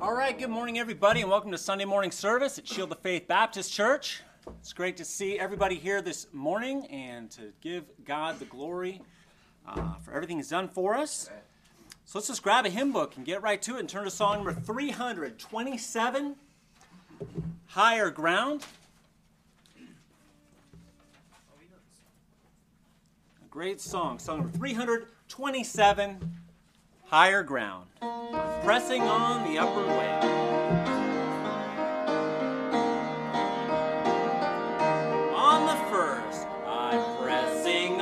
All right, good morning, everybody, and welcome to Sunday morning service at Shield of Faith Baptist Church. It's great to see everybody here this morning and to give God the glory for everything He's done for us. So let's just grab a hymn book and get right to it and turn to song number 327, Higher Ground. A great song number 327, Higher Ground. Pressing on the upward way. On the first, I'm pressing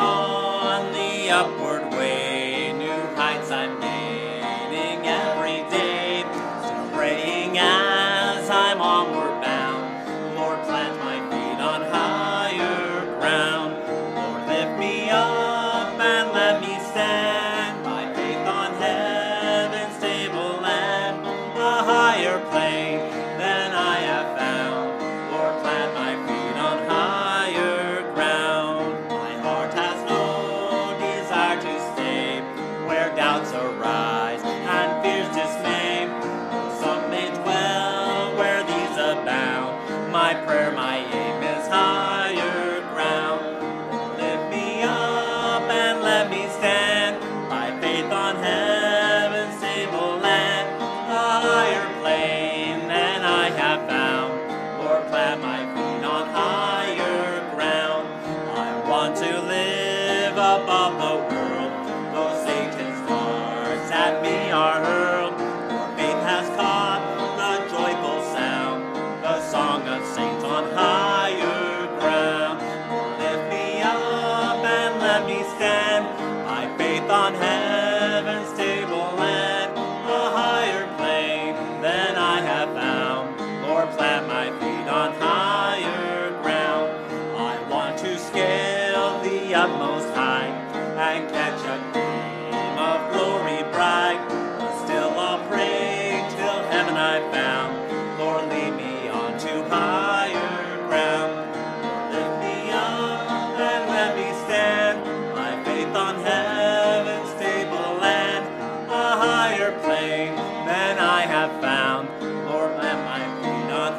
on the upward way. New heights I'm gaining every day. Still praying as I'm onward bound. Lord, plant my feet on higher ground. Lord, lift me up and let me stand by faith on heaven's table land, a higher plane than I have found. Lord, plant my feet on higher ground. My heart has no desire to stay where doubts arise and fears dismay. Though some may dwell where these abound, my prayer, my aim is higher ground. Lord, lift me up and let me stand by faith on heaven's table land, a higher plane than I have found. Lord, plant my feet on higher ground. I want to live above the world, though Satan's darts at me are hurled. For faith has caught the joyful sound, the song of saints on higher ground. Lord, lift me up and let me stand by faith on heaven's table land, a higher plane than I have found. Lord, plant my feet on higher ground. I want to scale the utmost height and catch a gleam of glory bright. But still I'll pray till heaven I found. Lord, lead me on to higher ground. Lord, lift me up and let me stand by faith on heaven's table land, a higher plane than I have found. Lord, plant my feet on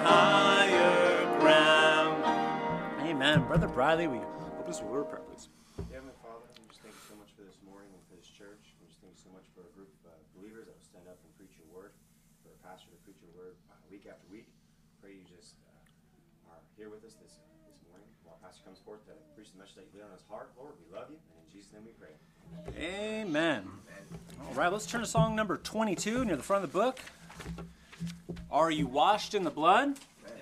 higher ground. Amen. Brother Bradley, will you open us with a word of prayer, please? Heavenly Father, we just thank you so much for this morning and for this church. We just thank you so much for a group of believers that will stand up and preach your word, for a pastor to preach your word week after week. Pray you just are here with us this morning while Pastor comes forth to preach the message that you laid on his heart. Lord, we love you, and in Jesus' name we pray. Amen. All right, let's turn to song number 22 near the front of the book. Are you washed in the blood?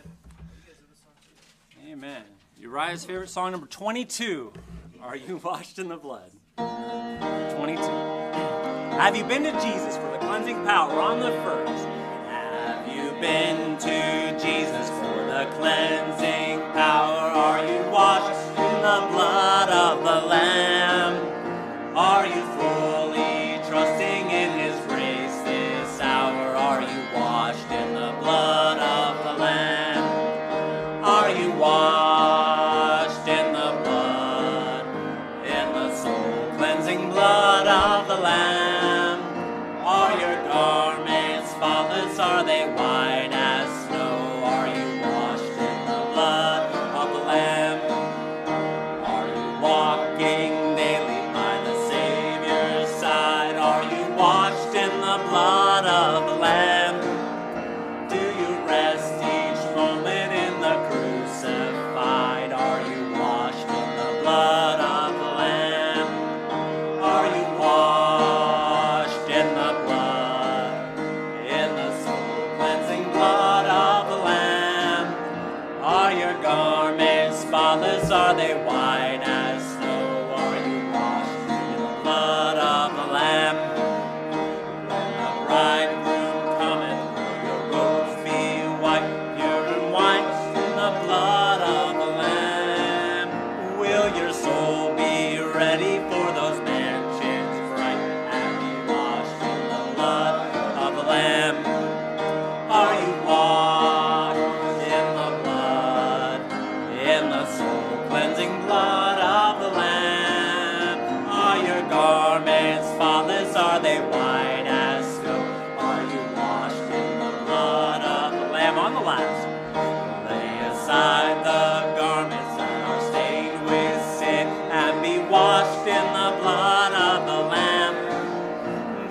Amen. Uriah's favorite song, number 22. Are you washed in the blood? 22. Have you been to Jesus for the cleansing power on the first? Have you been to Jesus for the cleansing power? Are you washed in the blood of the Lamb? Are you fully trusting in His grace this hour? Are you washed in the blood of the Lamb? Are you washed in the blood, in the soul-cleansing blood of the Lamb? Are your garments spotless? Are they white as snow? Are you washed in the blood of the Lamb? Are you walking daily by the Savior's side? Are you washed in the blood of the Lamb? Do you rest each moment in the crucified? Are you washed in the blood of the Lamb? Are you washed in the blood, in the soul-cleansing blood of the Lamb? Are your garments spotless? Are they white as snow? Are you washed in the blood of the Lamb? When the bridegroom cometh, will your robes be white, pure and white in the blood of the Lamb? Will your soul be ready for those mansions bright and be washed in the blood of the Lamb? Are you washed in the blood, in the soul-cleansing blood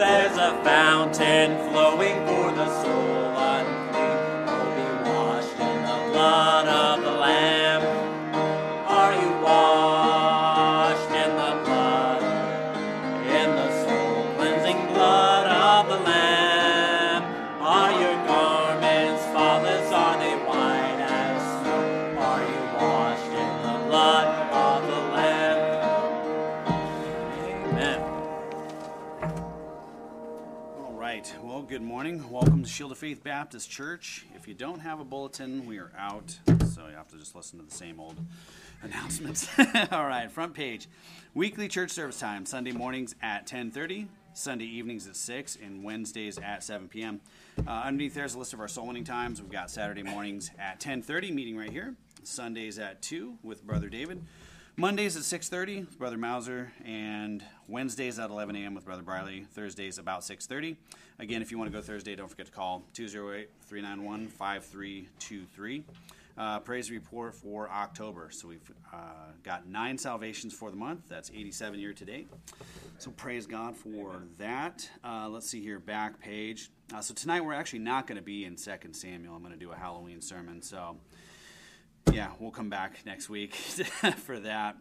There's a fountain flowing for the soul unclean. Will be washed in the blood of the Lamb. Are you washed in the blood, in the soul cleansing blood of the Lamb? Are your garments spotless? Are they white as snow? Are you washed in the blood of the Lamb? Amen. All right. Well, good morning. Welcome to Shield of Faith Baptist Church. If you don't have a bulletin, we are out, so you have to just listen to the same old announcements. All right, front page. Weekly church service time, Sunday mornings at 10:30, Sunday evenings at 6, and Wednesdays at 7 p.m. Underneath there's a list of our soul winning times. We've got Saturday mornings at 10:30, meeting right here. Sundays at 2 with Brother David. Mondays at 6:30 with Brother Mauser, and Wednesdays at 11 a.m. with Brother Briley. Thursdays about 6:30. Again, if you want to go Thursday, don't forget to call 208-391-5323. Praise report for October. So we've got 9 salvations for the month. That's 87 year to date. So praise God for that. Let's see here, back page. So tonight we're actually not going to be in 2 Samuel. I'm going to do a Halloween sermon. So yeah, we'll come back next week for that.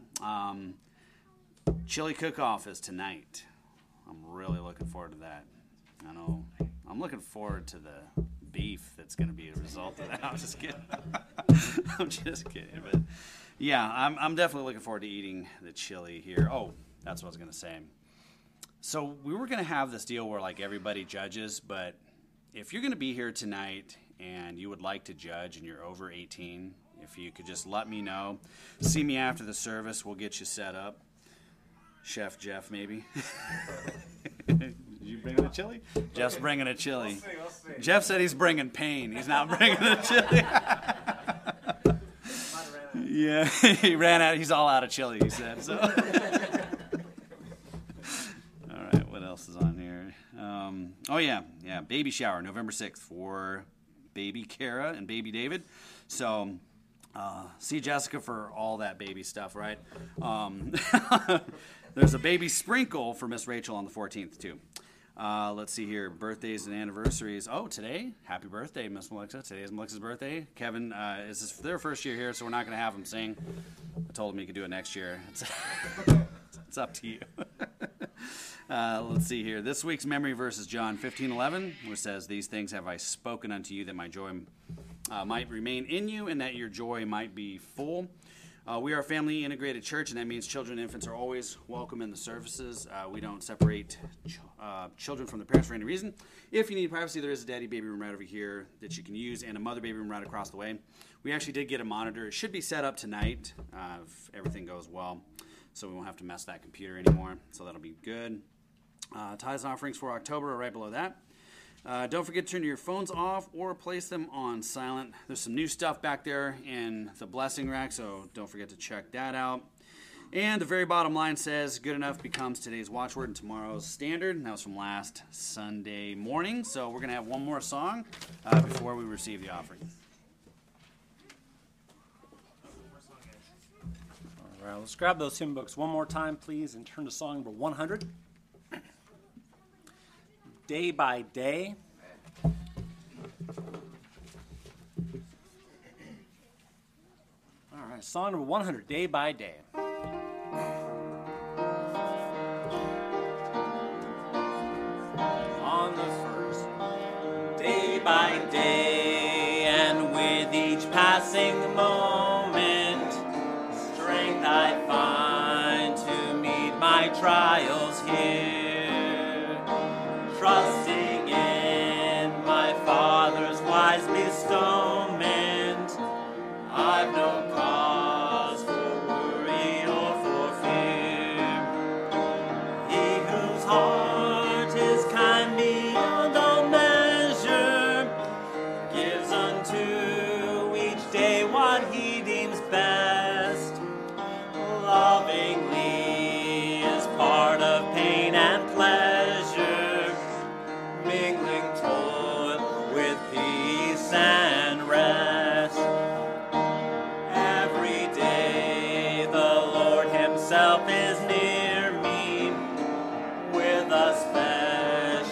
Chili cook-off is tonight. I'm really looking forward to that. I know. I'm looking forward to the beef that's going to be a result of that. I'm just kidding. I'm just kidding. But yeah, I'm definitely looking forward to eating the chili here. Oh, that's what I was going to say. So we were going to have this deal where like everybody judges, but if you're going to be here tonight and you would like to judge and you're over 18, if you could just let me know. See me after the service. We'll get you set up. Chef Jeff, maybe. You bringing a chili? Jeff's bringing a chili. We'll see. Jeff said he's bringing pain. He's not bringing a chili. Yeah, he ran out. He's all out of chili, he said. So. All right, what else is on here? Baby shower, November 6th for baby Kara and baby David. So see Jessica for all that baby stuff, right? There's a baby sprinkle for Miss Rachel on the 14th, too. Let's see here, birthdays and anniversaries. Oh, today, happy birthday, Miss Melissa. Today is Melissa's birthday. Kevin, this is their first year here, so we're not going to have him sing. I told him he could do it next year. It's up to you. Let's see here. This week's memory verse is John 15:11, which says, "These things have I spoken unto you, that my joy might remain in you, and that your joy might be full." We are a family integrated church, and that means children and infants are always welcome in the services. We don't separate children from their parents for any reason. If you need privacy, there is a daddy baby room right over here that you can use, and a mother baby room right across the way. We actually did get a monitor. It should be set up tonight if everything goes well, so we won't have to mess that computer anymore, so that'll be good. Tithes and offerings for October are right below that. Don't forget to turn your phones off or place them on silent. There's some new stuff back there in the blessing rack, so don't forget to check that out. And the very bottom line says, "Good enough" becomes today's watchword and tomorrow's standard. And that was from last Sunday morning. So we're going to have one more song before we receive the offering. All right, let's grab those hymn books one more time, please, and turn to song number 100. Day by Day. All right, song number 100, Day by Day. On the first, day by day, and with each passing moment, strength I find to meet my trials here. Trusting in my Father's wise bestowment, I've no cause for worry or for fear. He whose heart is kind beyond all measure gives unto each day what he deems best. Lovingly is part of pain and pleasure, mingling toil with peace and rest. Every day the Lord himself is near me with a special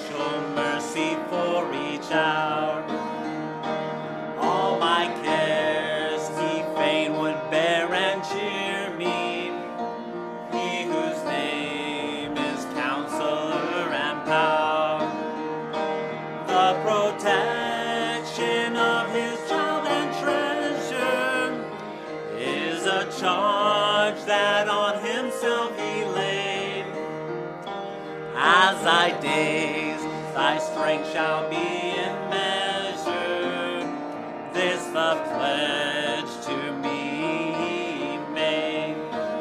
stretch out. All my cares he fain would bear and cheer me. He whose name is Counselor and Power, the protection of his child and treasure is a charge that on himself he laid. As thy days, thy strength shall be in measure. This the pledge to me he made.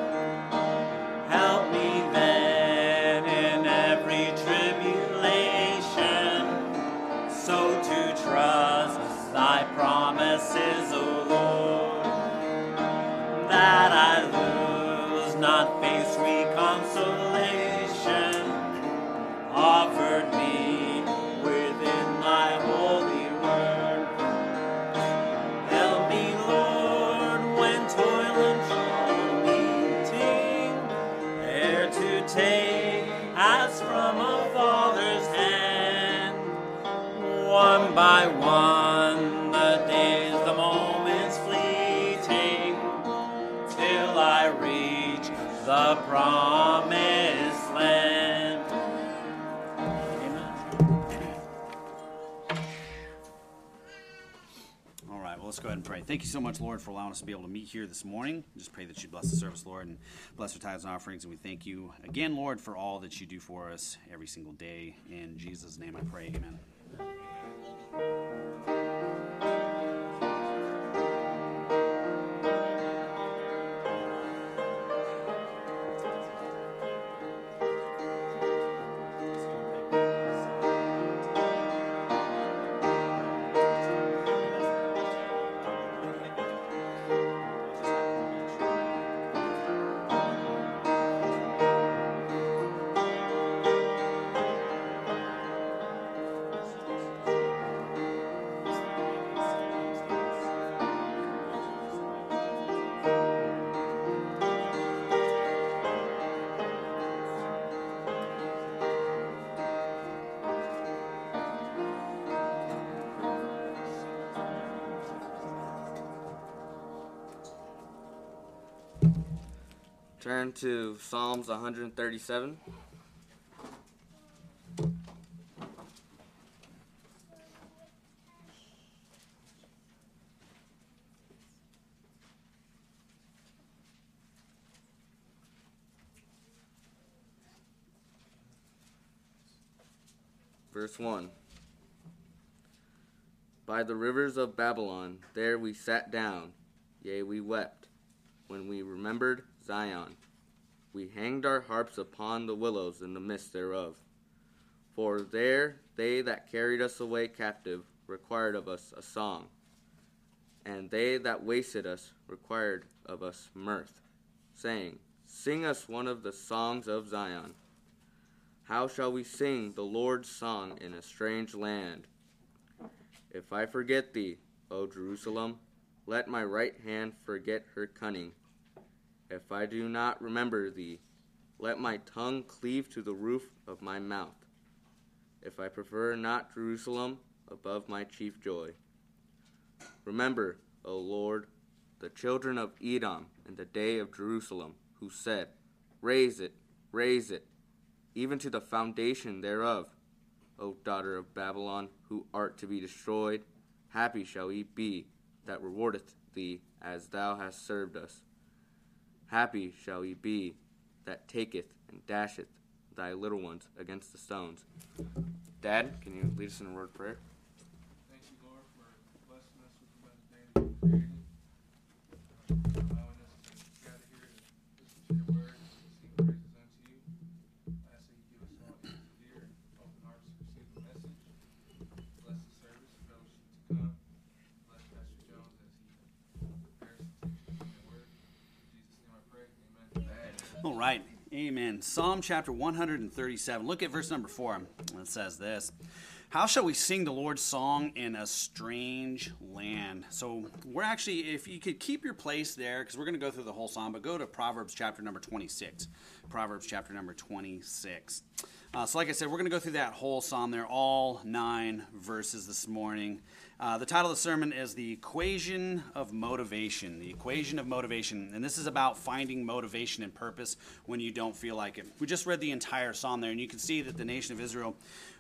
Help me then in every tribulation, so to trust thy promises, O Lord, that I lose not faith's sweet consolation, offered me within thy holy word. Help me, Lord, when toil and trouble meeting, ere to take as from a father's hand, one by one, the days, the moments fleeting, till I reach the promised land. All right, well, let's go ahead and pray. Thank you so much, Lord, for allowing us to be able to meet here this morning. Just pray that you bless the service, Lord, and bless our tithes and offerings. And we thank you again, Lord, for all that you do for us every single day. In Jesus' name I pray, amen. Turn to Psalms 137. Verse 1. By the rivers of Babylon, there we sat down, yea, we wept, when we remembered Zion. We hanged our harps upon the willows in the midst thereof. For there they that carried us away captive required of us a song, and they that wasted us required of us mirth, saying, Sing us one of the songs of Zion. How shall we sing the Lord's song in a strange land? If I forget thee, O Jerusalem, let my right hand forget her cunning. If I do not remember thee, let my tongue cleave to the roof of my mouth. If I prefer not Jerusalem above my chief joy. Remember, O Lord, the children of Edom in the day of Jerusalem, who said, Raise it, even to the foundation thereof. O daughter of Babylon, who art to be destroyed, happy shall he be that rewardeth thee as thou hast served us. Happy shall he be that taketh and dasheth thy little ones against the stones. Dad, can you lead us in a word of prayer? Thank you, Lord, for blessing us with another day that you created, allowing us to gather here to listen to your word and sing praises unto you. I ask that you give us all ears to hear and open hearts to receive the message. Bless the service, fellowship to come. Bless Pastor Jones as he prepares to teach your word. In Jesus' name I pray. Amen. All right. Amen. Psalm chapter 137. Look at verse number 4. It says this. How shall we sing the Lord's song in a strange land? So we're actually, if you could keep your place there, because we're going to go through the whole psalm, but go to Proverbs chapter number 26. Proverbs chapter number 26. So like I said, we're going to go through that whole psalm there, all 9 verses this morning. The title of the sermon is The Equation of Motivation. The Equation of Motivation. And this is about finding motivation and purpose when you don't feel like it. We just read the entire psalm there, and you can see that the nation of Israel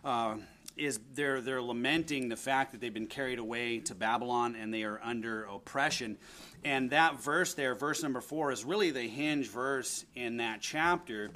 they're lamenting the fact that they've been carried away to Babylon and they are under oppression. And that verse there, verse number 4, is really the hinge verse in that chapter.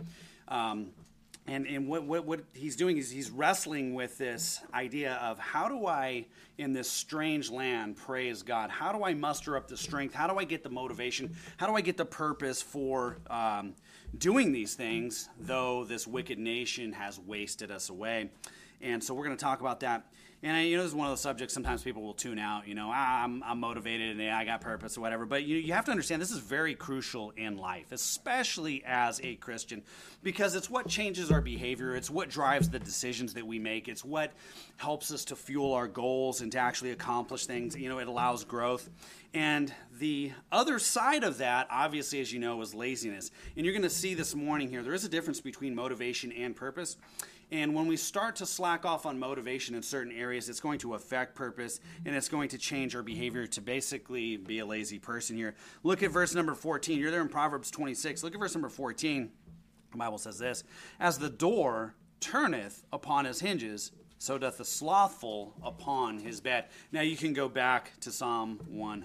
And what he's doing is he's wrestling with this idea of how do I, in this strange land, praise God? How do I muster up the strength? How do I get the motivation? How do I get the purpose for doing these things, though this wicked nation has wasted us away? And so we're going to talk about that. And this is one of those subjects sometimes people will tune out. I'm motivated and I got purpose or whatever. But you have to understand this is very crucial in life, especially as a Christian, because it's what changes our behavior. It's what drives the decisions that we make. It's what helps us to fuel our goals and to actually accomplish things. It allows growth. And the other side of that, obviously, as you know, is laziness. And you're going to see this morning here, there is a difference between motivation and purpose. And when we start to slack off on motivation in certain areas, it's going to affect purpose, and it's going to change our behavior to basically be a lazy person here. Look at verse number 14. You're there in Proverbs 26. Look at verse number 14. The Bible says this, "As the door turneth upon his hinges, so doth the slothful upon his bed." Now you can go back to Psalm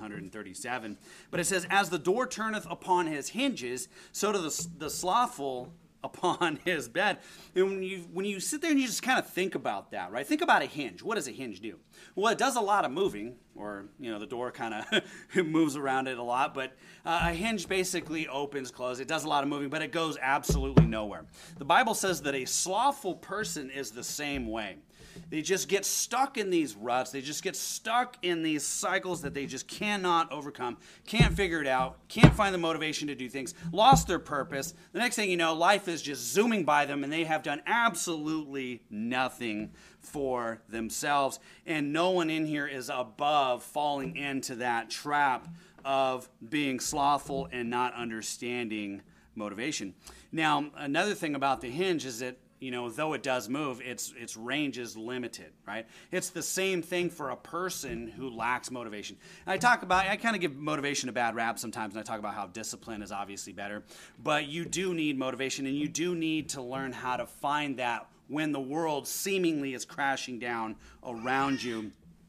137. But it says, "As the door turneth upon his hinges, so doth the slothful upon his bed." And when you sit there and you just kind of think about that, right? Think about a hinge. What does a hinge do? Well, it does a lot of moving, or the door kind of moves around it a lot. But a hinge basically opens, closes. It does a lot of moving, but it goes absolutely nowhere. The Bible says that a slothful person is the same way. They just get stuck in these ruts. They just get stuck in these cycles that they just cannot overcome, can't figure it out, can't find the motivation to do things, lost their purpose. The next thing you know, life is just zooming by them, and they have done absolutely nothing for themselves. And no one in here is above falling into that trap of being slothful and not understanding motivation. Now, another thing about the hinge is that though it does move, its range is limited, right? It's the same thing for a person who lacks motivation. I kind of give motivation a bad rap sometimes, and I talk about how discipline is obviously better. But you do need motivation, and you do need to learn how to find that when the world seemingly is crashing down around you.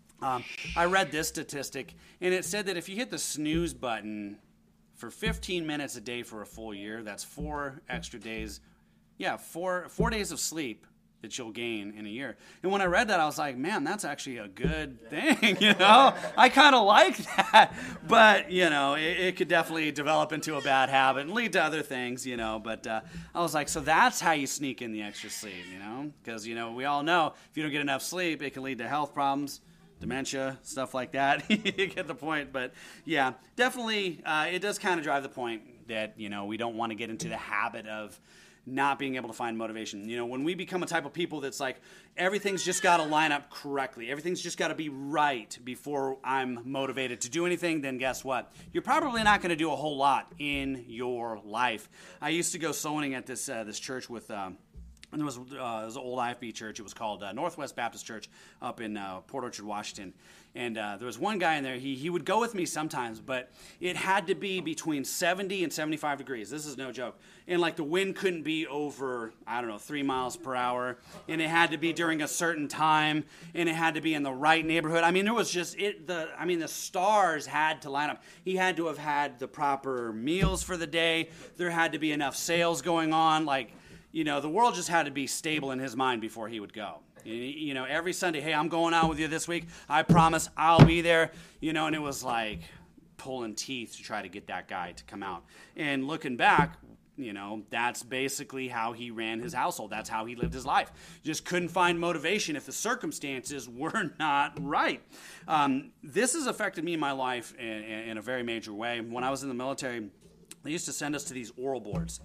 I read this statistic, and it said that if you hit the snooze button for 15 minutes a day for a full year, that's 4 extra days. Yeah, 4 days of sleep that you'll gain in a year. And when I read that, I was like, man, that's actually a good thing, I kind of like that. But, it could definitely develop into a bad habit and lead to other things, But I was like, so that's how you sneak in the extra sleep, Because, we all know if you don't get enough sleep, it can lead to health problems, dementia, stuff like that. You get the point. But, yeah, definitely it does kind of drive the point that, we don't want to get into the habit of not being able to find motivation. When we become a type of people that's like, everything's just got to line up correctly, everything's just got to be right before I'm motivated to do anything, then guess what? You're probably not going to do a whole lot in your life. I used to go soul winning at this church with... And there was an old IFB church. It was called Northwest Baptist Church up in Port Orchard, Washington. And there was one guy in there. He would go with me sometimes, but it had to be between 70 and 75 degrees. This is no joke. And the wind couldn't be over, 3 miles per hour. And it had to be during a certain time. And it had to be in the right neighborhood. There was just the stars had to line up. He had to have had the proper meals for the day. There had to be enough sales going on. The world just had to be stable in his mind before he would go. Every Sunday, hey, I'm going out with you this week. I promise I'll be there. And it was like pulling teeth to try to get that guy to come out. And looking back, that's basically how he ran his household. That's how he lived his life. Just couldn't find motivation if the circumstances were not right. This has affected me in my life in a very major way. When I was in the military, they used to send us to these oral boards.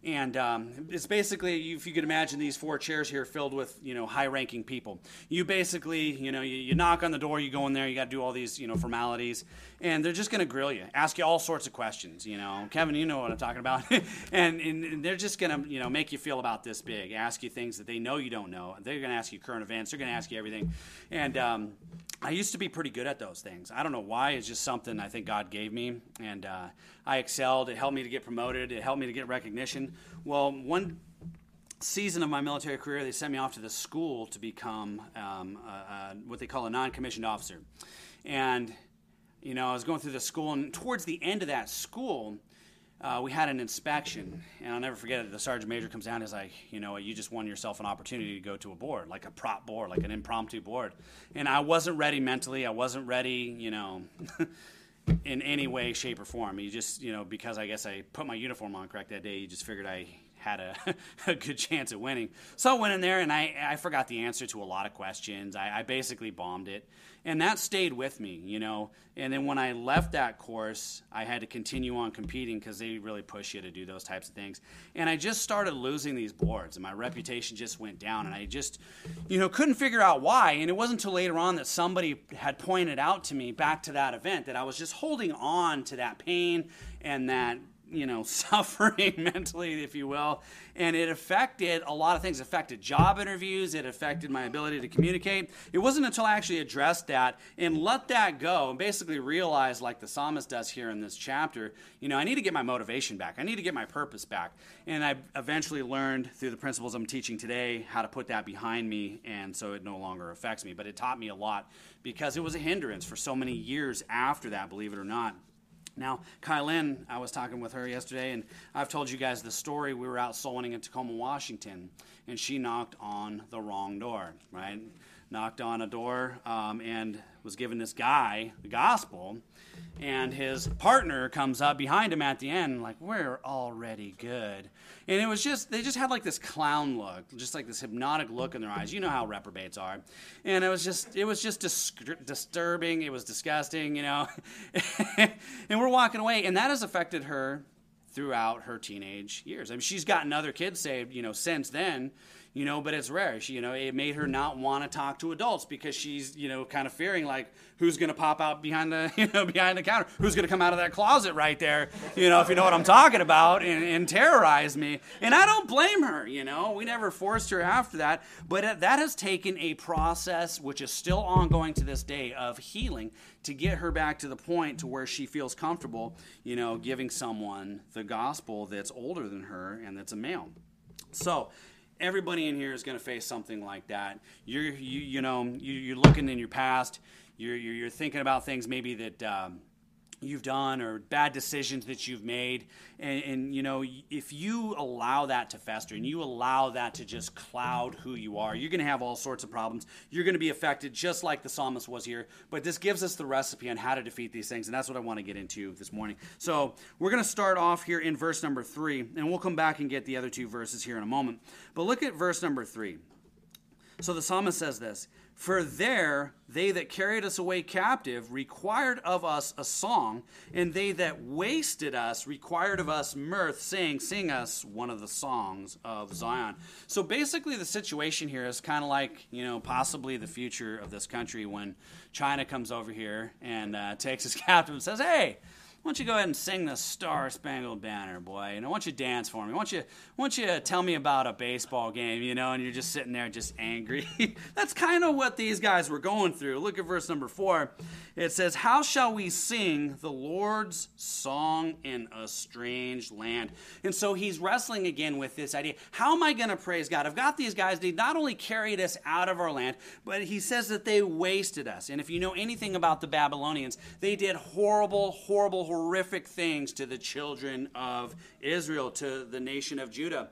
And it's basically, if you could imagine these 4 chairs here filled with, high-ranking people. You basically, you knock on the door, you go in there, you got to do all these, formalities, and they're just going to grill you, ask you all sorts of questions, Kevin, you know what I'm talking about. and they're just going to, make you feel about this big, ask you things that they know you don't know. They're going to ask you current events. They're going to ask you everything. And I used to be pretty good at those things. I don't know why. It's just something I think God gave me, and I excelled. It helped me to get promoted. It helped me to get recognition. Well, one season of my military career, they sent me off to the school to become what they call a non-commissioned officer. And, I was going through the school, and towards the end of that school, we had an inspection, and I'll never forget it. The sergeant major comes down and is like, you just won yourself an opportunity to go to a board, like a prop board, like an impromptu board. And I wasn't ready mentally. I wasn't ready, in any way, shape, or form. You just, because I guess I put my uniform on correct that day, you just figured I had a good chance at winning. So I went in there, and I forgot the answer to a lot of questions. I basically bombed it. And that stayed with me, And then when I left that course, I had to continue on competing because they really push you to do those types of things. And I just started losing these boards, and my reputation just went down. And I just, couldn't figure out why. And it wasn't until later on that somebody had pointed out to me back to that event that I was just holding on to that pain and that, suffering mentally, if you will. And it affected a lot of things. It affected job interviews. It affected my ability to communicate. It wasn't until I actually addressed that and let that go and basically realized, like the psalmist does here in this chapter, I need to get my motivation back. I need to get my purpose back. And I eventually learned through the principles I'm teaching today how to put that behind me, and so it no longer affects me. But it taught me a lot because it was a hindrance for so many years after that, believe it or not. Now, Kylen, I was talking with her yesterday, and I've told you guys the story. We were out soul winning in Tacoma, Washington, and she knocked on the wrong door, right? Knocked on a door and was giving this guy the gospel, and his partner comes up behind him at the end, like, we're already good. And it was just, they just had like this clown look, just like this hypnotic look in their eyes. You know how reprobates are. And it was just disturbing. It was disgusting, And we're walking away, and that has affected her throughout her teenage years. I mean, she's gotten other kids saved, since then, but it's rare. She, it made her not want to talk to adults because she's, kind of fearing like who's going to pop out behind the, behind the counter, who's going to come out of that closet right there, if you know what I'm talking about, and terrorize me. And I don't blame her, we never forced her after that, but that has taken a process which is still ongoing to this day of healing to get her back to the point to where she feels comfortable, giving someone the gospel that's older than her and that's a male. So everybody in here is going to face something like that. You're looking in your past. You're thinking about things maybe that you've done or bad decisions that you've made, and if you allow that to fester and you allow that to just cloud who you are, you're going to have all sorts of problems. You're going to be affected just like the psalmist was here. But this gives us the recipe on how to defeat these things, and that's what I want to get into this morning. So we're going to start off here in verse number 3, and we'll come back and get the other 2 verses here in a moment. But look at verse number 3. So the psalmist says this, "For there they that carried us away captive required of us a song, and they that wasted us required of us mirth, saying, sing us one of the songs of Zion." So basically the situation here is kind of like, possibly the future of this country when China comes over here and takes us captive and says, "Hey, why don't you go ahead and sing the Star-Spangled Banner, boy? Why don't you dance for me? Why don't you tell me about a baseball game, and you're just sitting there just angry." That's kind of what these guys were going through. Look at verse number 4. It says, "How shall we sing the Lord's song in a strange land?" And so he's wrestling again with this idea. How am I going to praise God? I've got these guys. They not only carried us out of our land, but he says that they wasted us. And if you know anything about the Babylonians, they did horrible, horrific things to the children of Israel, to the nation of Judah.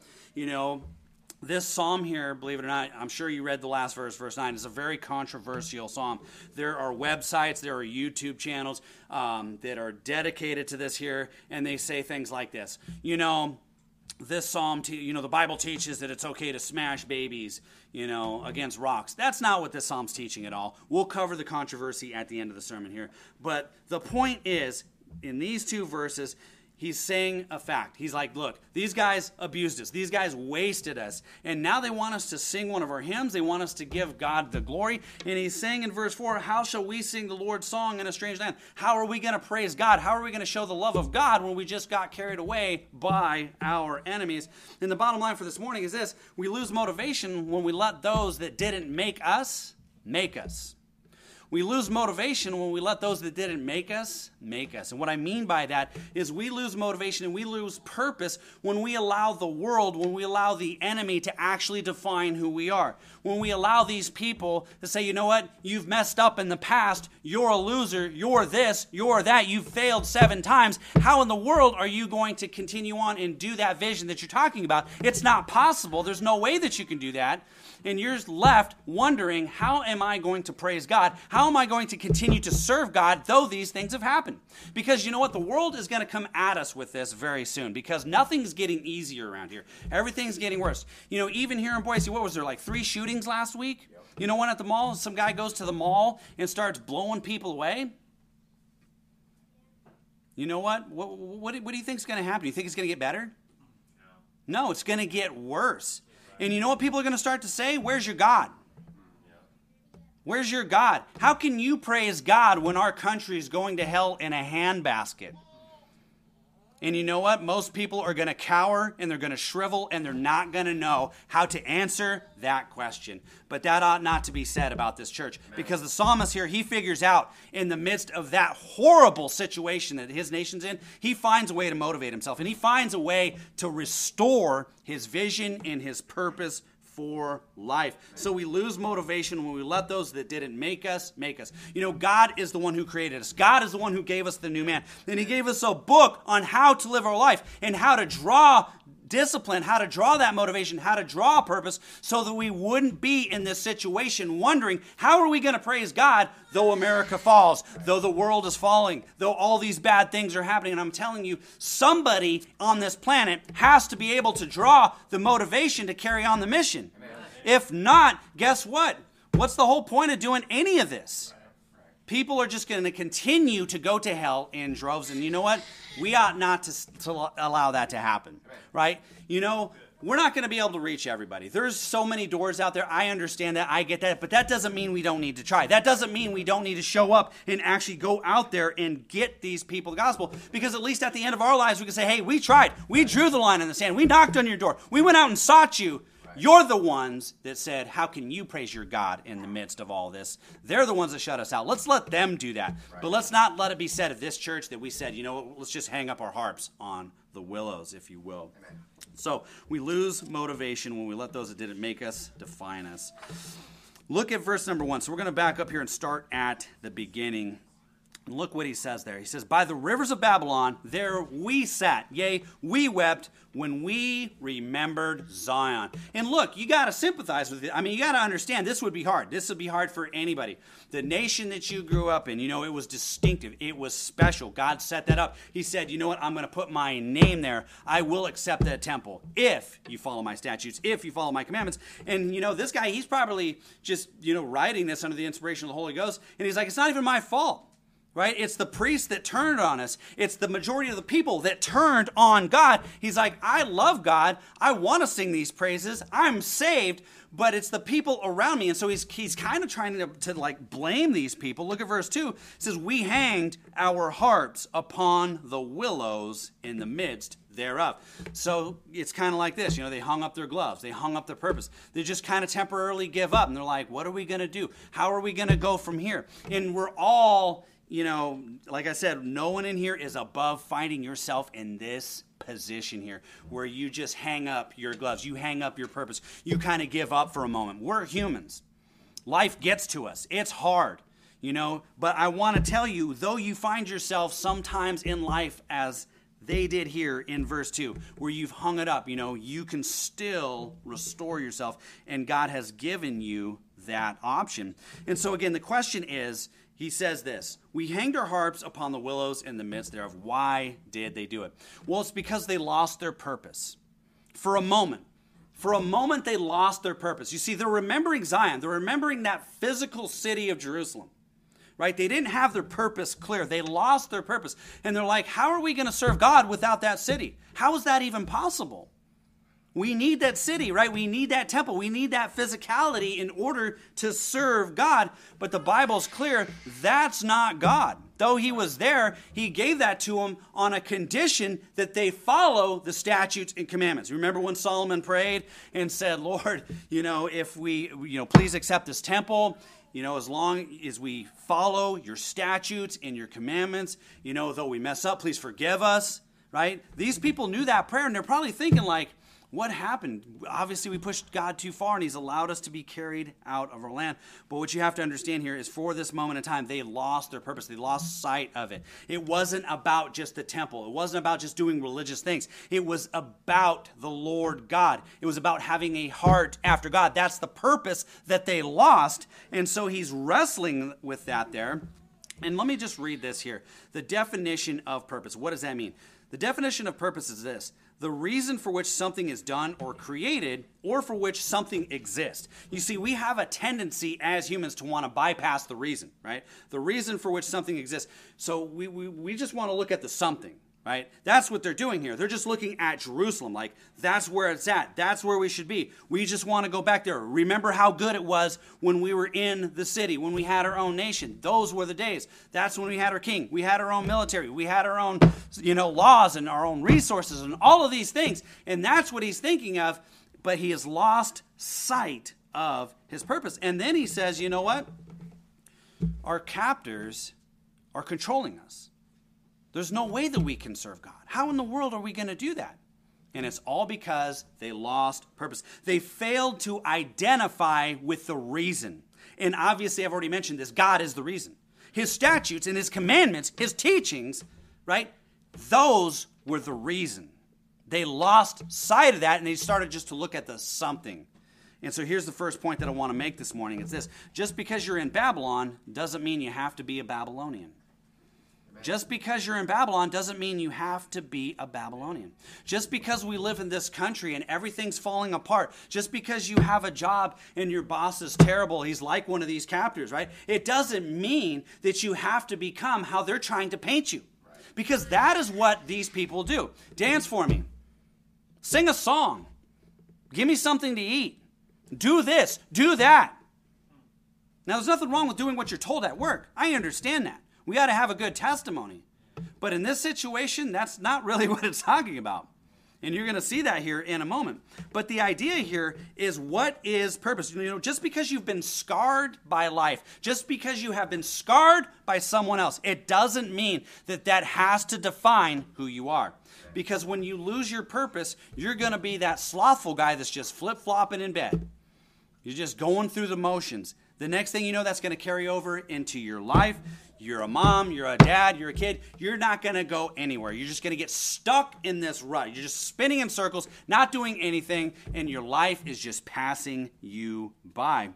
This psalm here, believe it or not, I'm sure you read the last verse, verse 9, is a very controversial psalm. There are websites, there are YouTube channels that are dedicated to this here, and they say things like this. This psalm, the Bible teaches that it's okay to smash babies, against rocks. That's not what this psalm's teaching at all. We'll cover the controversy at the end of the sermon here. But the point is, in these 2 verses, he's saying a fact. He's like, look, these guys abused us. These guys wasted us. And now they want us to sing one of our hymns. They want us to give God the glory. And he's saying in verse 4, how shall we sing the Lord's song in a strange land? How are we going to praise God? How are we going to show the love of God when we just got carried away by our enemies? And the bottom line for this morning is this: we lose motivation when we let those that didn't make us, make us. We lose motivation when we let those that didn't make us, make us. And what I mean by that is we lose motivation and we lose purpose when we allow the world, when we allow the enemy to actually define who we are. When we allow these people to say, you know what, you've messed up in the past, you're a loser, you're this, you're that, you've failed 7 times. How in the world are you going to continue on and do that vision that you're talking about? It's not possible. There's no way that you can do that. And you're left wondering, how am I going to praise God? How am I going to continue to serve God though these things have happened? Because you know what? The world is going to come at us with this very soon because nothing's getting easier around here. Everything's getting worse. You know, even here in Boise, what was there, like 3 shootings last week? Yep. You know, one at the mall, some guy goes to the mall and starts blowing people away. You know what? What do you think is going to happen? You think it's going to get better? No, it's going to get worse. And you know what people are going to start to say? Where's your God? Where's your God? How can you praise God when our country is going to hell in a handbasket? And you know what? Most people are going to cower and they're going to shrivel and they're not going to know how to answer that question. But that ought not to be said about this church. Because the psalmist here, he figures out in the midst of that horrible situation that his nation's in, he finds a way to motivate himself. And he finds a way to restore his vision and his purpose for life. So we lose motivation when we let those that didn't make us, make us. You know, God is the one who created us. God is the one who gave us the new man. And he gave us a book on how to live our life and how to draw discipline, how to draw that motivation, how to draw purpose so that we wouldn't be in this situation wondering, how are we going to praise God though America falls, though the world is falling, though all these bad things are happening? And I'm telling you, somebody on this planet has to be able to draw the motivation to carry on the mission. Amen. If not, guess what? What's the whole point of doing any of this? People are just going to continue to go to hell in droves. And you know what? We ought not to allow that to happen, right? You know, we're not going to be able to reach everybody. There's so many doors out there. I understand that. I get that. But that doesn't mean we don't need to try. That doesn't mean we don't need to show up and actually go out there and get these people the gospel. Because at least at the end of our lives, we can say, hey, we tried. We drew the line in the sand. We knocked on your door. We went out and sought you. You're the ones that said, how can you praise your God in the midst of all this? They're the ones that shut us out. Let's let them do that. Right. But let's not let it be said of this church that we said, you know what, let's just hang up our harps on the willows, if you will. Amen. So we lose motivation when we let those that didn't make us define us. Look at verse number 1. So we're going to back up here and start at the beginning. And look what he says there. He says, by the rivers of Babylon, there we sat. Yea, we wept when we remembered Zion. And look, you got to sympathize with it. I mean, you got to understand, this would be hard. This would be hard for anybody. The nation that you grew up in, you know, it was distinctive. It was special. God set that up. He said, you know what, I'm going to put my name there. I will accept that temple if you follow my statutes, if you follow my commandments. And, you know, this guy, he's probably just, you know, writing this under the inspiration of the Holy Ghost. And he's like, it's not even my fault. Right? It's the priests that turned on us. It's the majority of the people that turned on God. He's like, I love God. I want to sing these praises. I'm saved, but it's the people around me. And so he's kind of trying to like blame these people. Look at verse 2. It says, we hanged our harps upon the willows in the midst thereof. So it's kind of like this. You know, they hung up their gloves. They hung up their purpose. They just kind of temporarily give up. And they're like, what are we going to do? How are we going to go from here? And we're all... You know, like I said, no one in here is above finding yourself in this position here where you just hang up your gloves. You hang up your purpose. You kind of give up for a moment. We're humans. Life gets to us. It's hard, you know. But I want to tell you, though you find yourself sometimes in life as they did here in verse 2, where you've hung it up, you know, you can still restore yourself. And God has given you that option. And so, again, the question is, he says this, we hanged our harps upon the willows in the midst thereof. Why did they do it? Well, it's because they lost their purpose. For a moment they lost their purpose. You see, they're remembering Zion. They're remembering that physical city of Jerusalem. right? They didn't have their purpose clear. They lost their purpose. And they're like, how are we going to serve God without that city? How is that even possible? We need that city, right? We need that temple. We need that physicality in order to serve God. But the Bible's clear, that's not God. Though he was there, he gave that to them on a condition that they follow the statutes and commandments. Remember when Solomon prayed and said, Lord, if we, please accept this temple, as long as we follow your statutes and your commandments, though we mess up, please forgive us, right? These people knew that prayer, and they're probably thinking like, what happened? Obviously, we pushed God too far, and he's allowed us to be carried out of our land. But what you have to understand here is for this moment in time, they lost their purpose. They lost sight of it. It wasn't about just the temple. It wasn't about just doing religious things. It was about the Lord God. It was about having a heart after God. That's the purpose that they lost. And so he's wrestling with that there. And let me just read this here. The definition of purpose. What does that mean? The definition of purpose is this: the reason for which something is done or created, or for which something exists. You see, we have a tendency as humans to want to bypass the reason, right? The reason for which something exists. So we just want to look at the something, right? That's what they're doing here. They're just looking at Jerusalem, like that's where it's at. That's where we should be. We just want to go back there. Remember how good it was when we were in the city, when we had our own nation. Those were the days. That's when we had our king. We had our own military. We had our own, laws and our own resources and all of these things. And that's what he's thinking of, but he has lost sight of his purpose. And then he says, you know what? Our captors are controlling us. There's no way that we can serve God. How in the world are we going to do that? And it's all because they lost purpose. They failed to identify with the reason. And obviously, I've already mentioned this, God is the reason. His statutes and his commandments, his teachings, right? Those were the reason. They lost sight of that, and they started just to look at the something. And so here's the first point that I want to make this morning. It's this: just because you're in Babylon doesn't mean you have to be a Babylonian. Just because you're in Babylon doesn't mean you have to be a Babylonian. Just because we live in this country and everything's falling apart, just because you have a job and your boss is terrible, he's like one of these captors, right? It doesn't mean that you have to become how they're trying to paint you. Because that is what these people do. Dance for me. Sing a song. Give me something to eat. Do this. Do that. Now, there's nothing wrong with doing what you're told at work. I understand that. We got to have a good testimony. But in this situation, that's not really what it's talking about. And you're going to see that here in a moment. But the idea here is, what is purpose? Just because you've been scarred by life, just because you have been scarred by someone else, it doesn't mean that that has to define who you are. Because when you lose your purpose, you're going to be that slothful guy that's just flip-flopping in bed. You're just going through the motions. The next thing you know, that's going to carry over into your life. You're a mom, you're a dad, you're a kid. You're not going to go anywhere. You're just going to get stuck in this rut. You're just spinning in circles, not doing anything, and your life is just passing you by.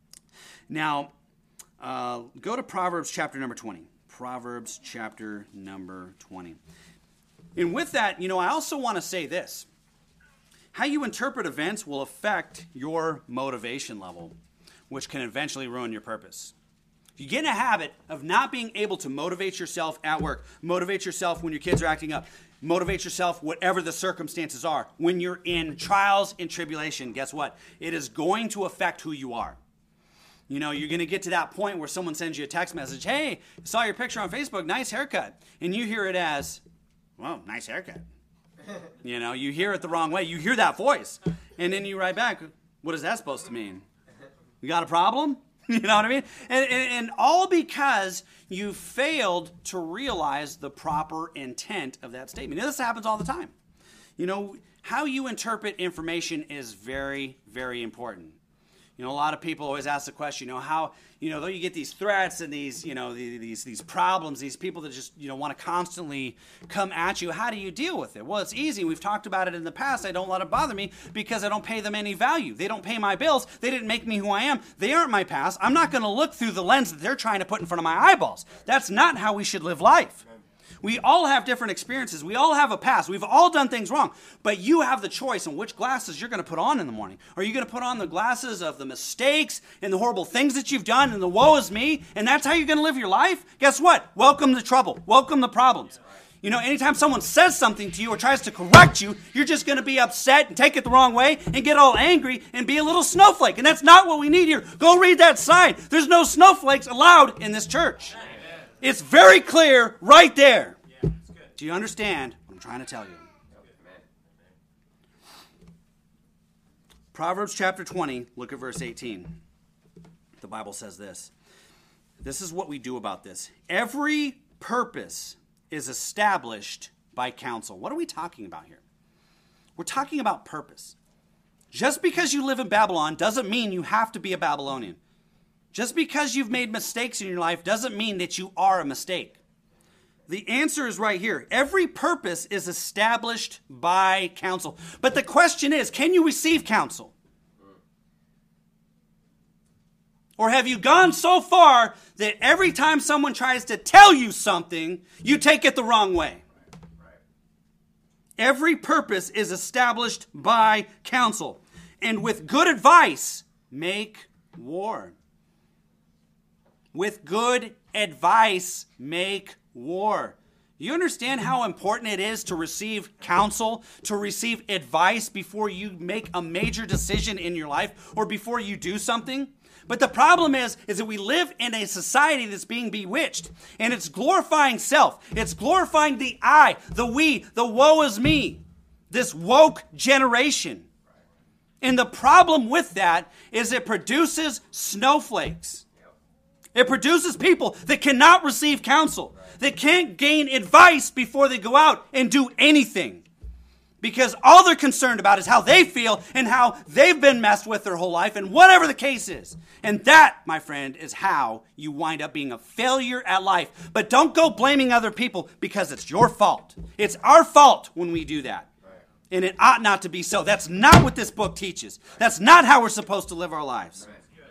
Now, go to Proverbs chapter number 20. Proverbs chapter number 20. And with that, I also want to say this. How you interpret events will affect your motivation level, which can eventually ruin your purpose. If you get in a habit of not being able to motivate yourself at work, motivate yourself when your kids are acting up, motivate yourself whatever the circumstances are, when you're in trials and tribulation, guess what? It is going to affect who you are. You're going to get to that point where someone sends you a text message, hey, I saw your picture on Facebook, nice haircut. And you hear it as, well, nice haircut. You hear it the wrong way. You hear that voice. And then you write back, what is that supposed to mean? You got a problem? You know what I mean? And all because you failed to realize the proper intent of that statement. This happens all the time. How you interpret information is very, very important. A lot of people always ask the question, how, though you get these threats and these, these problems, these people that just, want to constantly come at you, how do you deal with it? Well, it's easy. We've talked about it in the past. I don't let it bother me because I don't pay them any value. They don't pay my bills. They didn't make me who I am. They aren't my past. I'm not going to look through the lens that they're trying to put in front of my eyeballs. That's not how we should live life. We all have different experiences. We all have a past. We've all done things wrong. But you have the choice on which glasses you're going to put on in the morning. Are you going to put on the glasses of the mistakes and the horrible things that you've done and the woe is me, and that's how you're going to live your life? Guess what? Welcome the trouble. Welcome the problems. You know, anytime someone says something to you or tries to correct you, you're just going to be upset and take it the wrong way and get all angry and be a little snowflake. And that's not what we need here. Go read that sign. There's no snowflakes allowed in this church. It's very clear right there. Do you understand what I'm trying to tell you? Proverbs chapter 20, look at verse 18. The Bible says this. This is what we do about this. Every purpose is established by counsel. What are we talking about here? We're talking about purpose. Just because you live in Babylon doesn't mean you have to be a Babylonian. Just because you've made mistakes in your life doesn't mean that you are a mistake. The answer is right here. Every purpose is established by counsel. But the question is, can you receive counsel? Or have you gone so far that every time someone tries to tell you something, you take it the wrong way? Every purpose is established by counsel. And with good advice, make war. With good advice, make war. You understand how important it is to receive counsel, to receive advice before you make a major decision in your life or before you do something? But the problem is that we live in a society that's being bewitched, and it's glorifying self. It's glorifying the I, the we, the woe is me, this woke generation. And the problem with that is it produces snowflakes. It produces people that cannot receive counsel, that can't gain advice before they go out and do anything. Because all they're concerned about is how they feel and how they've been messed with their whole life and whatever the case is. And that, my friend, is how you wind up being a failure at life. But don't go blaming other people because it's your fault. It's our fault when we do that. And it ought not to be so. That's not what this book teaches. That's not how we're supposed to live our lives.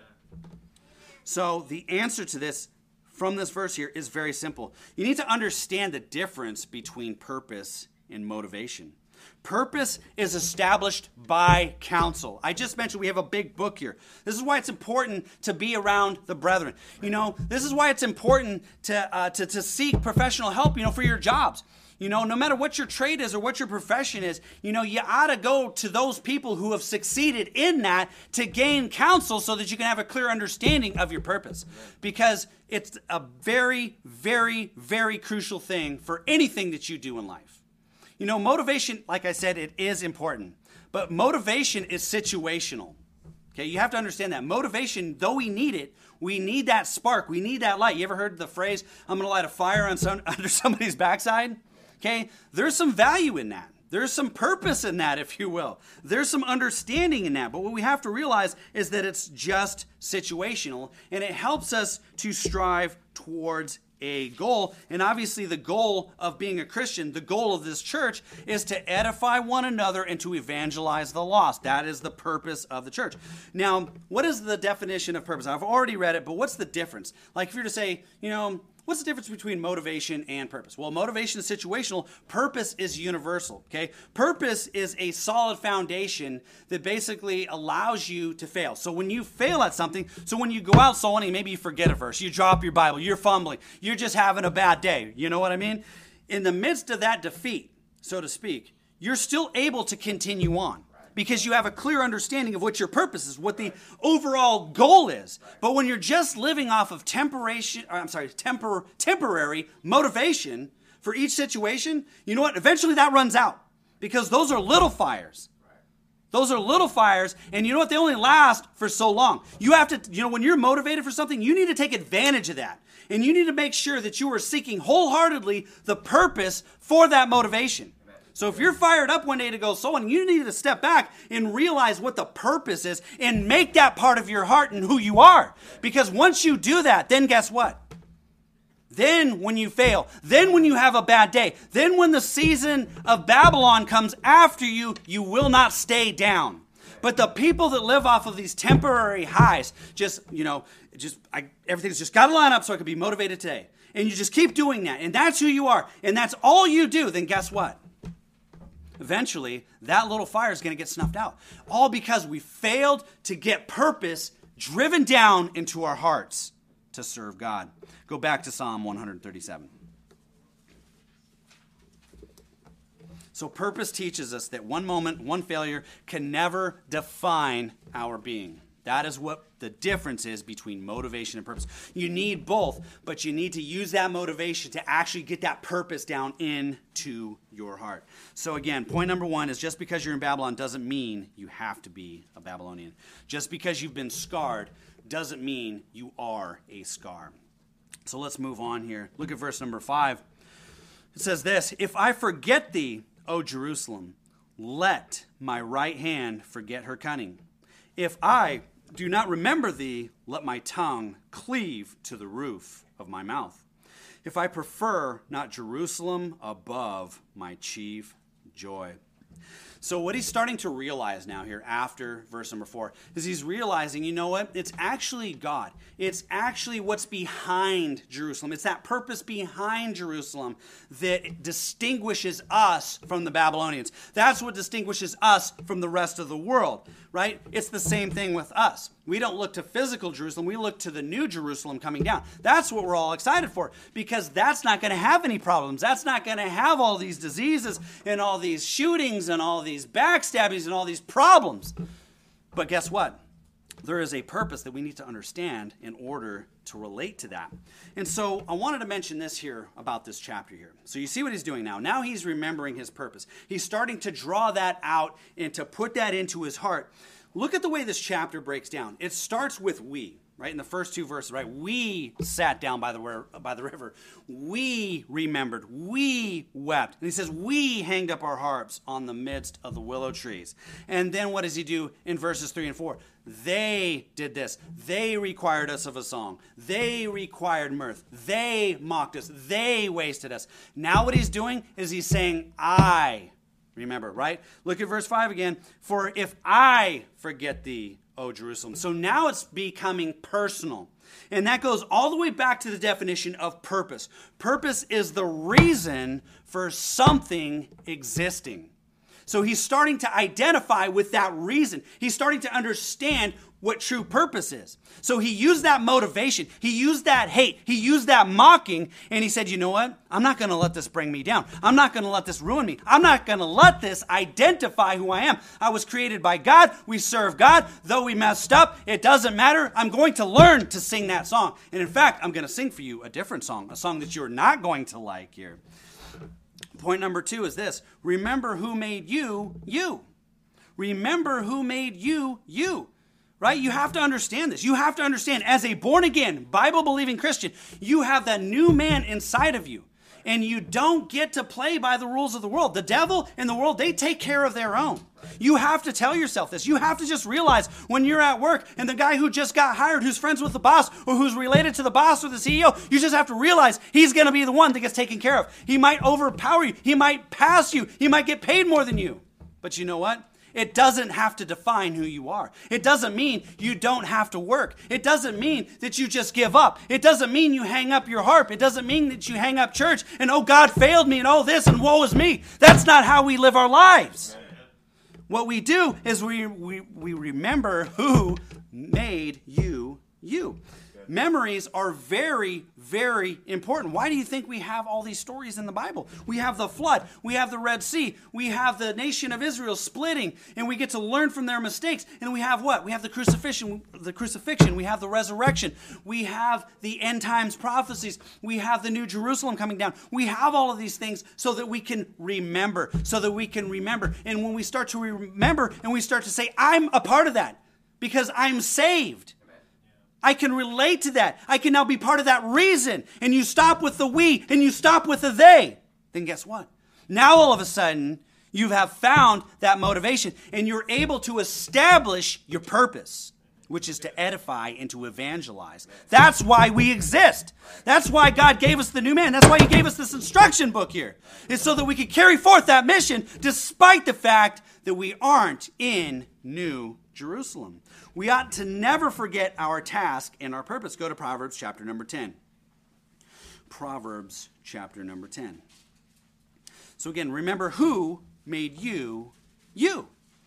So the answer to this from this verse here is very simple. You need to understand the difference between purpose and motivation. Purpose is established by counsel. I just mentioned we have a big book here. This is why it's important to be around the brethren. You know, this is why it's important to seek professional help, you know, for your jobs. You know, no matter what your trade is or what your profession is, you know, you ought to go to those people who have succeeded in that to gain counsel so that you can have a clear understanding of your purpose. Because it's a very, very, very crucial thing for anything that you do in life. You know, motivation, like I said, it is important. But motivation is situational. Okay, you have to understand that. Motivation, though we need it, we need that spark. We need that light. You ever heard the phrase, I'm going to light a fire under somebody's backside? Okay, there's some value in that. There's some purpose in that, if you will. There's some understanding in that. But what we have to realize is that it's just situational, and it helps us to strive towards a goal. And obviously the goal of being a Christian, the goal of this church, is to edify one another and to evangelize the lost. That is the purpose of the church. Now, what is the definition of purpose? I've already read it, but what's the difference? Like if you're to say, you know, what's the difference between motivation and purpose? Well, motivation is situational. Purpose is universal, okay? Purpose is a solid foundation that basically allows you to fail. So when you fail at something, so when you go out sowing and maybe you forget a verse, you drop your Bible, you're fumbling, you're just having a bad day, you know what I mean? In the midst of that defeat, so to speak, you're still able to continue on. Because you have a clear understanding of what your purpose is, what the overall goal is. But when you're just living off of temporary motivation for each situation, you know what? Eventually that runs out. Because those are little fires. Those are little fires, and you know what? They only last for so long. You have to, you know, when you're motivated for something, you need to take advantage of that. And you need to make sure that you are seeking wholeheartedly the purpose for that motivation. So if you're fired up one day to go sowing, you need to step back and realize what the purpose is and make that part of your heart and who you are. Because once you do that, then guess what? Then when you fail, then when you have a bad day, then when the season of Babylon comes after you, you will not stay down. But the people that live off of these temporary highs, everything's just got to line up so I can be motivated today. And you just keep doing that. And that's who you are. And that's all you do. Then guess what? Eventually, that little fire is going to get snuffed out. All because we failed to get purpose driven down into our hearts to serve God. Go back to Psalm 137. So purpose teaches us that one moment, one failure can never define our being. That is what the difference is between motivation and purpose. You need both, but you need to use that motivation to actually get that purpose down into your heart. So again, point number one is just because you're in Babylon doesn't mean you have to be a Babylonian. Just because you've been scarred doesn't mean you are a scar. So let's move on here. Look at verse number 5. It says this, "If I forget thee, O Jerusalem, let my right hand forget her cunning. If I do not remember thee, let my tongue cleave to the roof of my mouth. If I prefer not Jerusalem above my chief joy." So what he's starting to realize now here after verse number 4 is he's realizing, you know what? It's actually God. It's actually what's behind Jerusalem. It's that purpose behind Jerusalem that distinguishes us from the Babylonians. That's what distinguishes us from the rest of the world, right? It's the same thing with us. We don't look to physical Jerusalem. We look to the new Jerusalem coming down. That's what we're all excited for because that's not going to have any problems. That's not going to have all these diseases and all these shootings and all these backstabbings and all these problems. But guess what? There is a purpose that we need to understand in order to relate to that. And so I wanted to mention this here about this chapter here. So you see what he's doing now. Now he's remembering his purpose. He's starting to draw that out and to put that into his heart. Look at the way this chapter breaks down. It starts with we, right? In the first two verses, right? We sat down by the river. We remembered. We wept. And he says, we hanged up our harps on the midst of the willow trees. And then what does he do in verses 3 and 4? They did this. They required us of a song. They required mirth. They mocked us. They wasted us. Now what he's doing is he's saying, I remember, right? Look at verse 5 again. For if I forget thee, O Jerusalem. So now it's becoming personal. And that goes all the way back to the definition of purpose. Purpose is the reason for something existing. So he's starting to identify with that reason. He's starting to understand what true purpose is. So he used that motivation. He used that hate. He used that mocking. And he said, you know what? I'm not going to let this bring me down. I'm not going to let this ruin me. I'm not going to let this identify who I am. I was created by God. We serve God. Though we messed up, it doesn't matter. I'm going to learn to sing that song. And in fact, I'm going to sing for you a different song, a song that you're not going to like here. Point number 2 is this. Remember who made you, you. Remember who made you, you. Right? You have to understand this. You have to understand, as a born-again, Bible-believing Christian, you have that new man inside of you. And you don't get to play by the rules of the world. The devil and the world, they take care of their own. You have to tell yourself this. You have to just realize when you're at work and the guy who just got hired, who's friends with the boss or who's related to the boss or the CEO, you just have to realize he's going to be the one that gets taken care of. He might overpower you. He might pass you. He might get paid more than you. But you know what? It doesn't have to define who you are. It doesn't mean you don't have to work. It doesn't mean that you just give up. It doesn't mean you hang up your harp. It doesn't mean that you hang up church and, oh, God failed me and oh, this and woe is me. That's not how we live our lives. What we do is we remember who made you, you. Memories are very, very important. Why do you think we have all these stories in the Bible? We have the flood. We have the Red Sea. We have the nation of Israel splitting, and we get to learn from their mistakes. And we have what? We have the crucifixion. We have the resurrection. We have the end times prophecies. We have the New Jerusalem coming down. We have all of these things so that we can remember, And when we start to remember and we start to say, I'm a part of that because I'm saved. I can relate to that. I can now be part of that reason. And you stop with the we and you stop with the they. Then guess what? Now all of a sudden, you have found that motivation and you're able to establish your purpose. which is to edify and to evangelize. That's why we exist. That's why God gave us the new man. That's why he gave us this instruction book here. It's so that we could carry forth that mission despite the fact that we aren't in New Jerusalem. We ought to never forget our task and our purpose. Go to Proverbs chapter number 10. Proverbs chapter number 10. So again, remember who made you, you.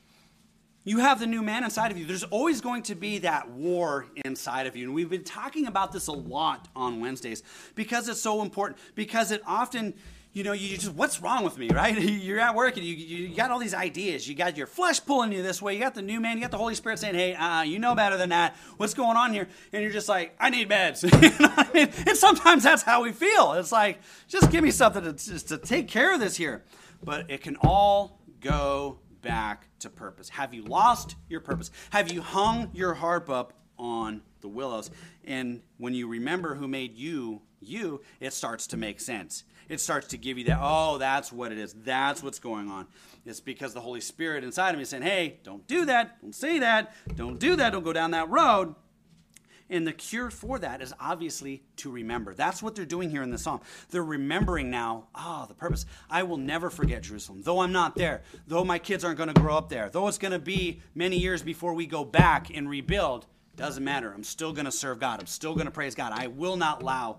You have the new man inside of you. There's always going to be that war inside of you. And we've been talking about this a lot on Wednesdays because it's so important. Because it often, you just, what's wrong with me, right? You're at work and you got all these ideas. You got your flesh pulling you this way. You got the new man. You got the Holy Spirit saying, hey, you know better than that. What's going on here? And you're just like, I need meds. You know what I mean? And sometimes that's how we feel. It's like, just give me something to take care of this here. But it can all go back to purpose. Have you lost your purpose? Have you hung your harp up on the willows? And when you remember who made you, it starts to make sense. It starts to give you that, oh, that's what it is. That's what's going on. It's because the Holy Spirit inside of me is saying, hey, don't do that. Don't say that. Don't do that. Don't go down that road. And the cure for that is obviously to remember. That's what they're doing here in the psalm. They're remembering now, the purpose. I will never forget Jerusalem. Though I'm not there, though my kids aren't going to grow up there, though it's going to be many years before we go back and rebuild, doesn't matter. I'm still going to serve God. I'm still going to praise God. I will not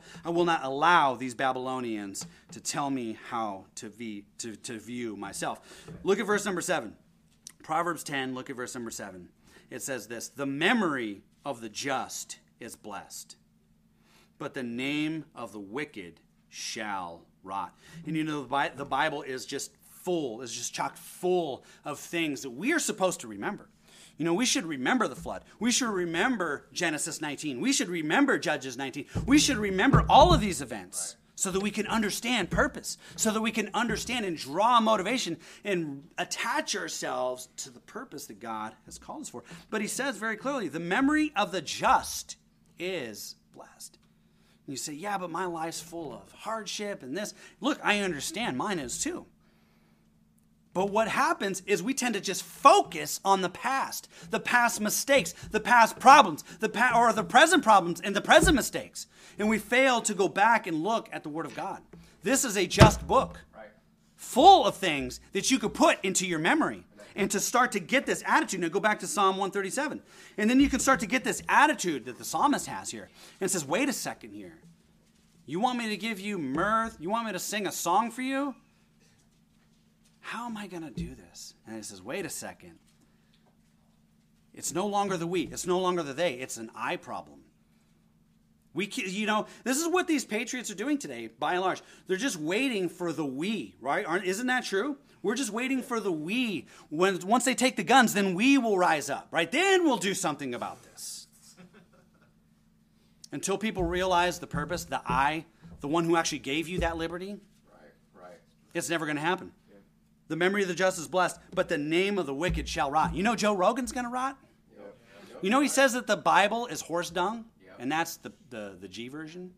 allow these Babylonians to tell me how to view myself. Look at verse number 7. Proverbs 10, look at verse number 7. It says this, the memory of the just is blessed, but the name of the wicked shall rot. And the Bible is just chock full of things that we are supposed to remember. We should remember the flood. We should remember Genesis 19. We should remember Judges 19. We should remember all of these events so that we can understand purpose, so that we can understand and draw motivation and attach ourselves to the purpose that God has called us for. But he says very clearly, the memory of the just is blessed. And you say, yeah, but my life's full of hardship and this. Look, I understand. Mine is too. But what happens is we tend to just focus on the past mistakes, the past problems, the present problems and the present mistakes. And we fail to go back and look at the Word of God. This is a just book, full of things that you could put into your memory and to start to get this attitude. Now go back to Psalm 137. And then you can start to get this attitude that the psalmist has here. And it says, wait a second here. You want me to give you mirth? You want me to sing a song for you? How am I going to do this? And he says, wait a second. It's no longer the we. It's no longer the they. It's an I problem. This is what these patriots are doing today, by and large. They're just waiting for the we, right? Isn't that true? We're just waiting for the we. Once they take the guns, then we will rise up, right? Then we'll do something about this. Until people realize the purpose, the I, the one who actually gave you that liberty, it's never going to happen. The memory of the just is blessed, but the name of the wicked shall rot. Joe Rogan's going to rot? Yep. He says that the Bible is horse dung, and that's the G version.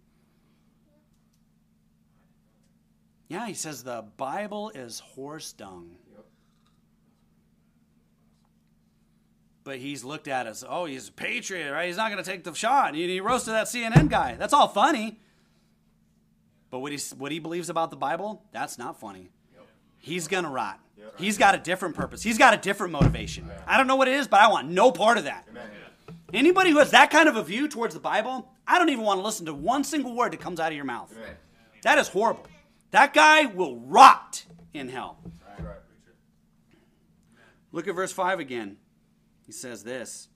Yeah, he says the Bible is horse dung. Yep. But he's looked at as, he's a patriot, right? He's not going to take the shot. He roasted that CNN guy. That's all funny. But what he believes about the Bible, that's not funny. He's going to rot. He's got a different purpose. He's got a different motivation. I don't know what it is, but I want no part of that. Anybody who has that kind of a view towards the Bible, I don't even want to listen to one single word that comes out of your mouth. That is horrible. That guy will rot in hell. Look at verse 5 again. He says this.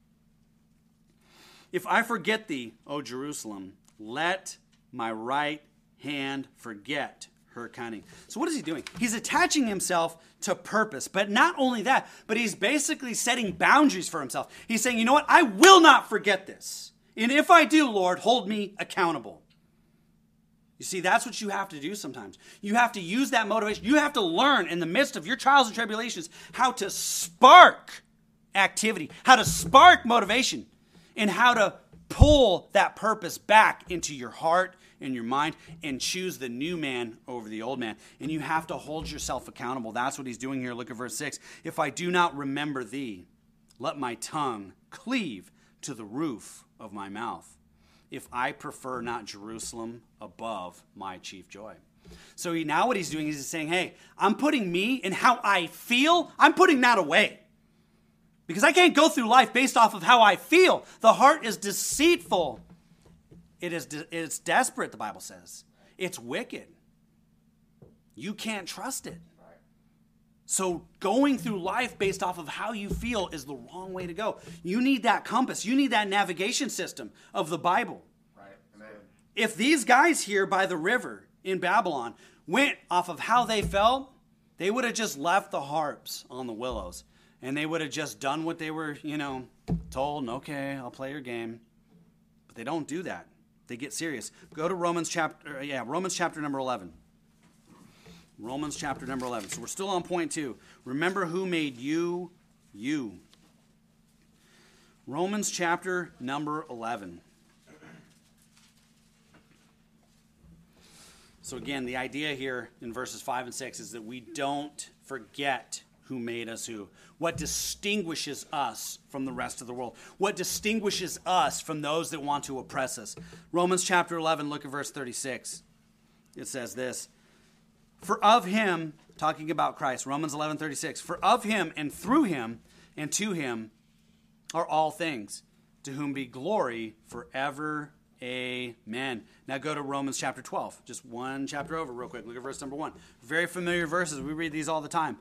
If I forget thee, O Jerusalem, let my right hand forget her cunning. So what is he doing? He's attaching himself to purpose. But not only that, but he's basically setting boundaries for himself. He's saying, you know what? I will not forget this. And if I do, Lord, hold me accountable. You see, that's what you have to do sometimes. You have to use that motivation. You have to learn in the midst of your trials and tribulations how to spark activity, how to spark motivation, and how to pull that purpose back into your heart and your mind and choose the new man over the old man. And you have to hold yourself accountable. That's what he's doing here. Look at verse 6. If I do not remember thee, let my tongue cleave to the roof of my mouth, if I prefer not Jerusalem above my chief joy. So now what he's doing is he's saying, hey, I'm putting me and how I feel, I'm putting that away. Because I can't go through life based off of how I feel. The heart is deceitful. It's desperate, the Bible says. It's wicked. You can't trust it. So going through life based off of how you feel is the wrong way to go. You need that compass. You need that navigation system of the Bible. Right. Amen. If these guys here by the river in Babylon went off of how they felt, they would have just left the harps on the willows. And they would have just done what they were, told. Okay, I'll play your game. But they don't do that. They get serious. Go to Romans chapter number 11. Romans chapter number 11. So we're still on point 2. Remember who made you, you. Romans chapter number 11. So again, the idea here in verses 5 and 6 is that we don't forget who made us who. What distinguishes us from the rest of the world? What distinguishes us from those that want to oppress us? Romans chapter 11, look at verse 36. It says this. For of him, talking about Christ, Romans 11:36, for of him and through him and to him are all things, to whom be glory forever. Amen. Now go to Romans chapter 12. Just one chapter over real quick. Look at verse number 1. Very familiar verses. We read these all the time.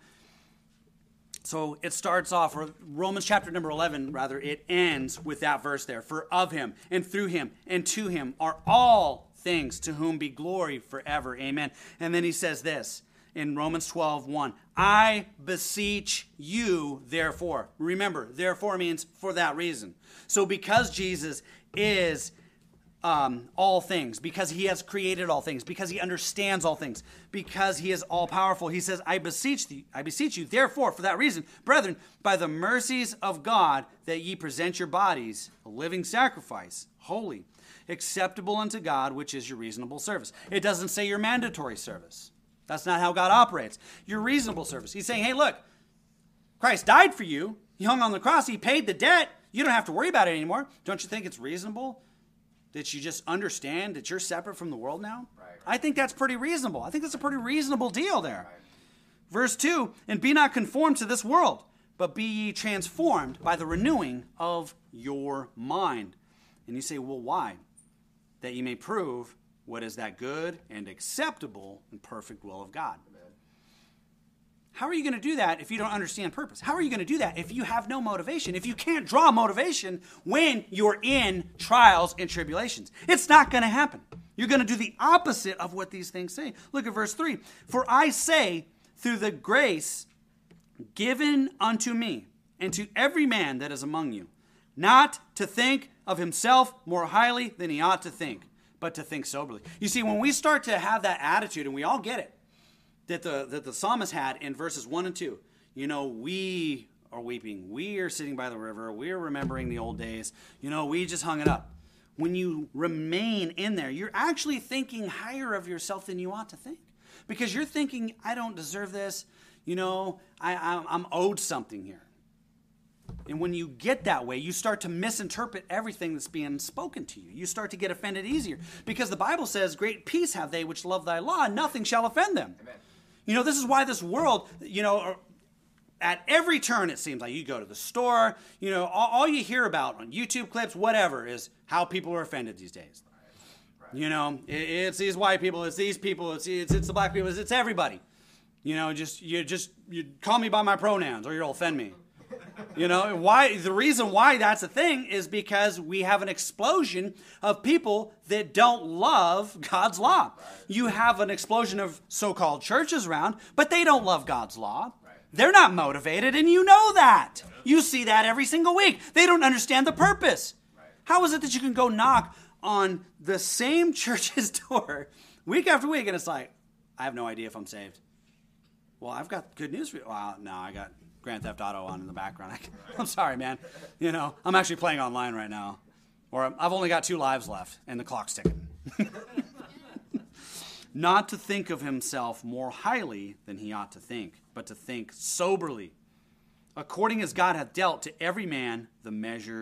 So it starts off, or Romans chapter number 11, rather, it ends with that verse there. For of him and through him and to him are all things, to whom be glory forever. Amen. And then he says this in Romans 12:1. I beseech you, therefore. Remember, therefore means for that reason. So because Jesus is all things, because he has created all things, because he understands all things, because he is all powerful, he says, I beseech you, therefore, for that reason, brethren, by the mercies of God, that ye present your bodies a living sacrifice, holy, acceptable unto God, which is your reasonable service. It doesn't say your mandatory service. That's not how God operates. Your reasonable service. He's saying, hey, look, Christ died for you. He hung on the cross. He paid the debt. You don't have to worry about it anymore. Don't you think it's reasonable that you just understand that you're separate from the world now? Right. I think that's pretty reasonable. I think that's a pretty reasonable deal there. Right. Verse 2, and be not conformed to this world, but be ye transformed by the renewing of your mind. And you say, well, why? That ye may prove what is that good and acceptable and perfect will of God. Amen. How are you going to do that if you don't understand purpose? How are you going to do that if you have no motivation? If you can't draw motivation when you're in trials and tribulations? It's not going to happen. You're going to do the opposite of what these things say. Look at verse 3. For I say, through the grace given unto me, and to every man that is among you, not to think of himself more highly than he ought to think, but to think soberly. You see, when we start to have that attitude, and we all get it, that the psalmist had in verses 1 and 2, we are weeping. We are sitting by the river. We are remembering the old days. We just hung it up. When you remain in there, you're actually thinking higher of yourself than you ought to think. Because you're thinking, I don't deserve this. I'm owed something here. And when you get that way, you start to misinterpret everything that's being spoken to you. You start to get offended easier. Because the Bible says, great peace have they which love thy law, and nothing shall offend them. Amen. This is why this world, at every turn it seems like you go to the store, all you hear about on YouTube clips, whatever, is how people are offended these days. Right. It's these white people, it's these people, it's the black people, it's everybody. You call me by my pronouns or you'll offend me. Why? The reason why that's a thing is because we have an explosion of people that don't love God's law. Right. You have an explosion of so-called churches around, but they don't love God's law. Right. They're not motivated, and you know that. You see that every single week. They don't understand the purpose. Right. How is it that you can go knock on the same church's door week after week, and it's like, I have no idea if I'm saved. Well, I've got good news for you. Well, no, I got Grand Theft Auto on in the background. I'm sorry, man. I'm actually playing online right now. Or I've only got 2 lives left, and the clock's ticking. Not to think of himself more highly than he ought to think, but to think soberly, according as God hath dealt to every man the measure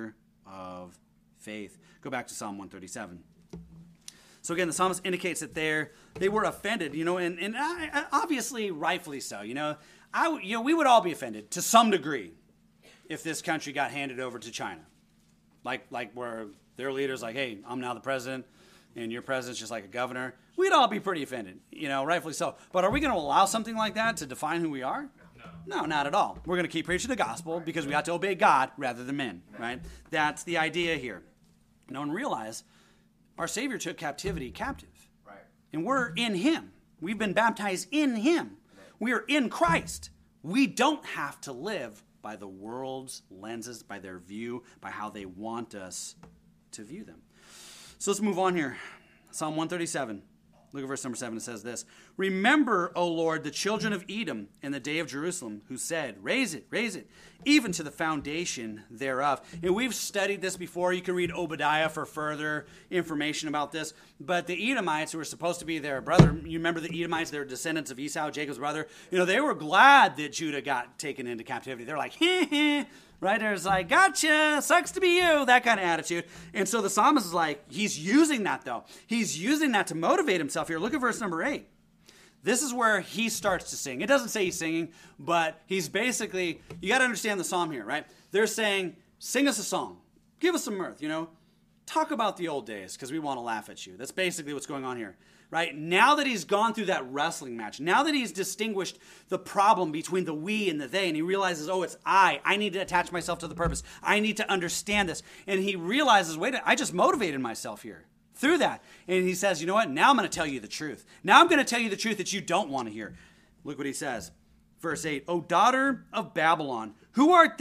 of faith. Go back to Psalm 137. So again, the psalmist indicates that they were offended, and obviously rightfully so. We would all be offended to some degree if this country got handed over to China, like where their leaders like, hey, I'm now the president, and your president's just like a governor. We'd all be pretty offended, rightfully so. But are we going to allow something like that to define who we are? No, not at all. We're going to keep preaching the gospel because we got to obey God rather than men, right? That's the idea here. And realize our Savior took captivity captive. Right. And we're in him. We've been baptized in him. We are in Christ. We don't have to live by the world's lenses, by their view, by how they want us to view them. So let's move on here. Psalm 137. Look at verse number 7. It says this. Remember, O Lord, the children of Edom in the day of Jerusalem, who said, raise it, even to the foundation thereof. And we've studied this before. You can read Obadiah for further information about this. But the Edomites, who were supposed to be their brother, you remember the Edomites, they were descendants of Esau, Jacob's brother. They were glad that Judah got taken into captivity. They're like, right? There's like, gotcha, sucks to be you, that kind of attitude. And so the psalmist is like, he's using that though. He's using that to motivate himself here. Look at verse number 8. This is where he starts to sing. It doesn't say he's singing, but he's basically, you got to understand the psalm here, right? They're saying, sing us a song. Give us some mirth, Talk about the old days because we want to laugh at you. That's basically what's going on here, right? Now that he's gone through that wrestling match, now that he's distinguished the problem between the we and the they, and he realizes, oh, it's I need to attach myself to the purpose. I need to understand this. And he realizes, wait, I just motivated myself here through that. And he says, you know what? Now I'm going to tell you the truth. Now I'm going to tell you the truth that you don't want to hear. Look what he says. Verse 8, O daughter of Babylon, who art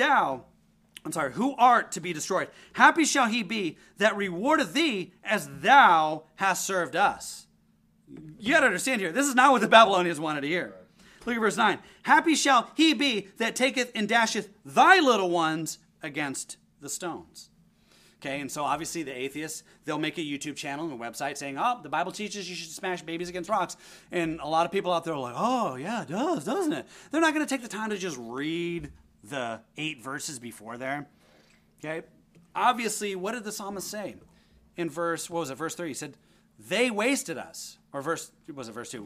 to be destroyed? Happy shall he be that rewardeth thee as thou hast served us. You got to understand here, this is not what the Babylonians wanted to hear. Look at verse 9. Happy shall he be that taketh and dasheth thy little ones against the stones. Okay, and so obviously the atheists, they'll make a YouTube channel and a website saying, oh, the Bible teaches you should smash babies against rocks. And a lot of people out there are like, oh, yeah, it does, doesn't it? They're not going to take the time to just read the 8 verses before there. Okay, obviously, what did the psalmist say? In verse 3, he said, they wasted us. Or verse 2?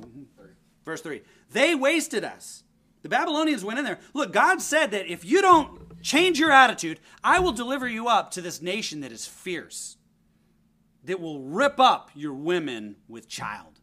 Verse 3. They wasted us. The Babylonians went in there. Look, God said that if you don't change your attitude, I will deliver you up to this nation that is fierce, that will rip up your women with child.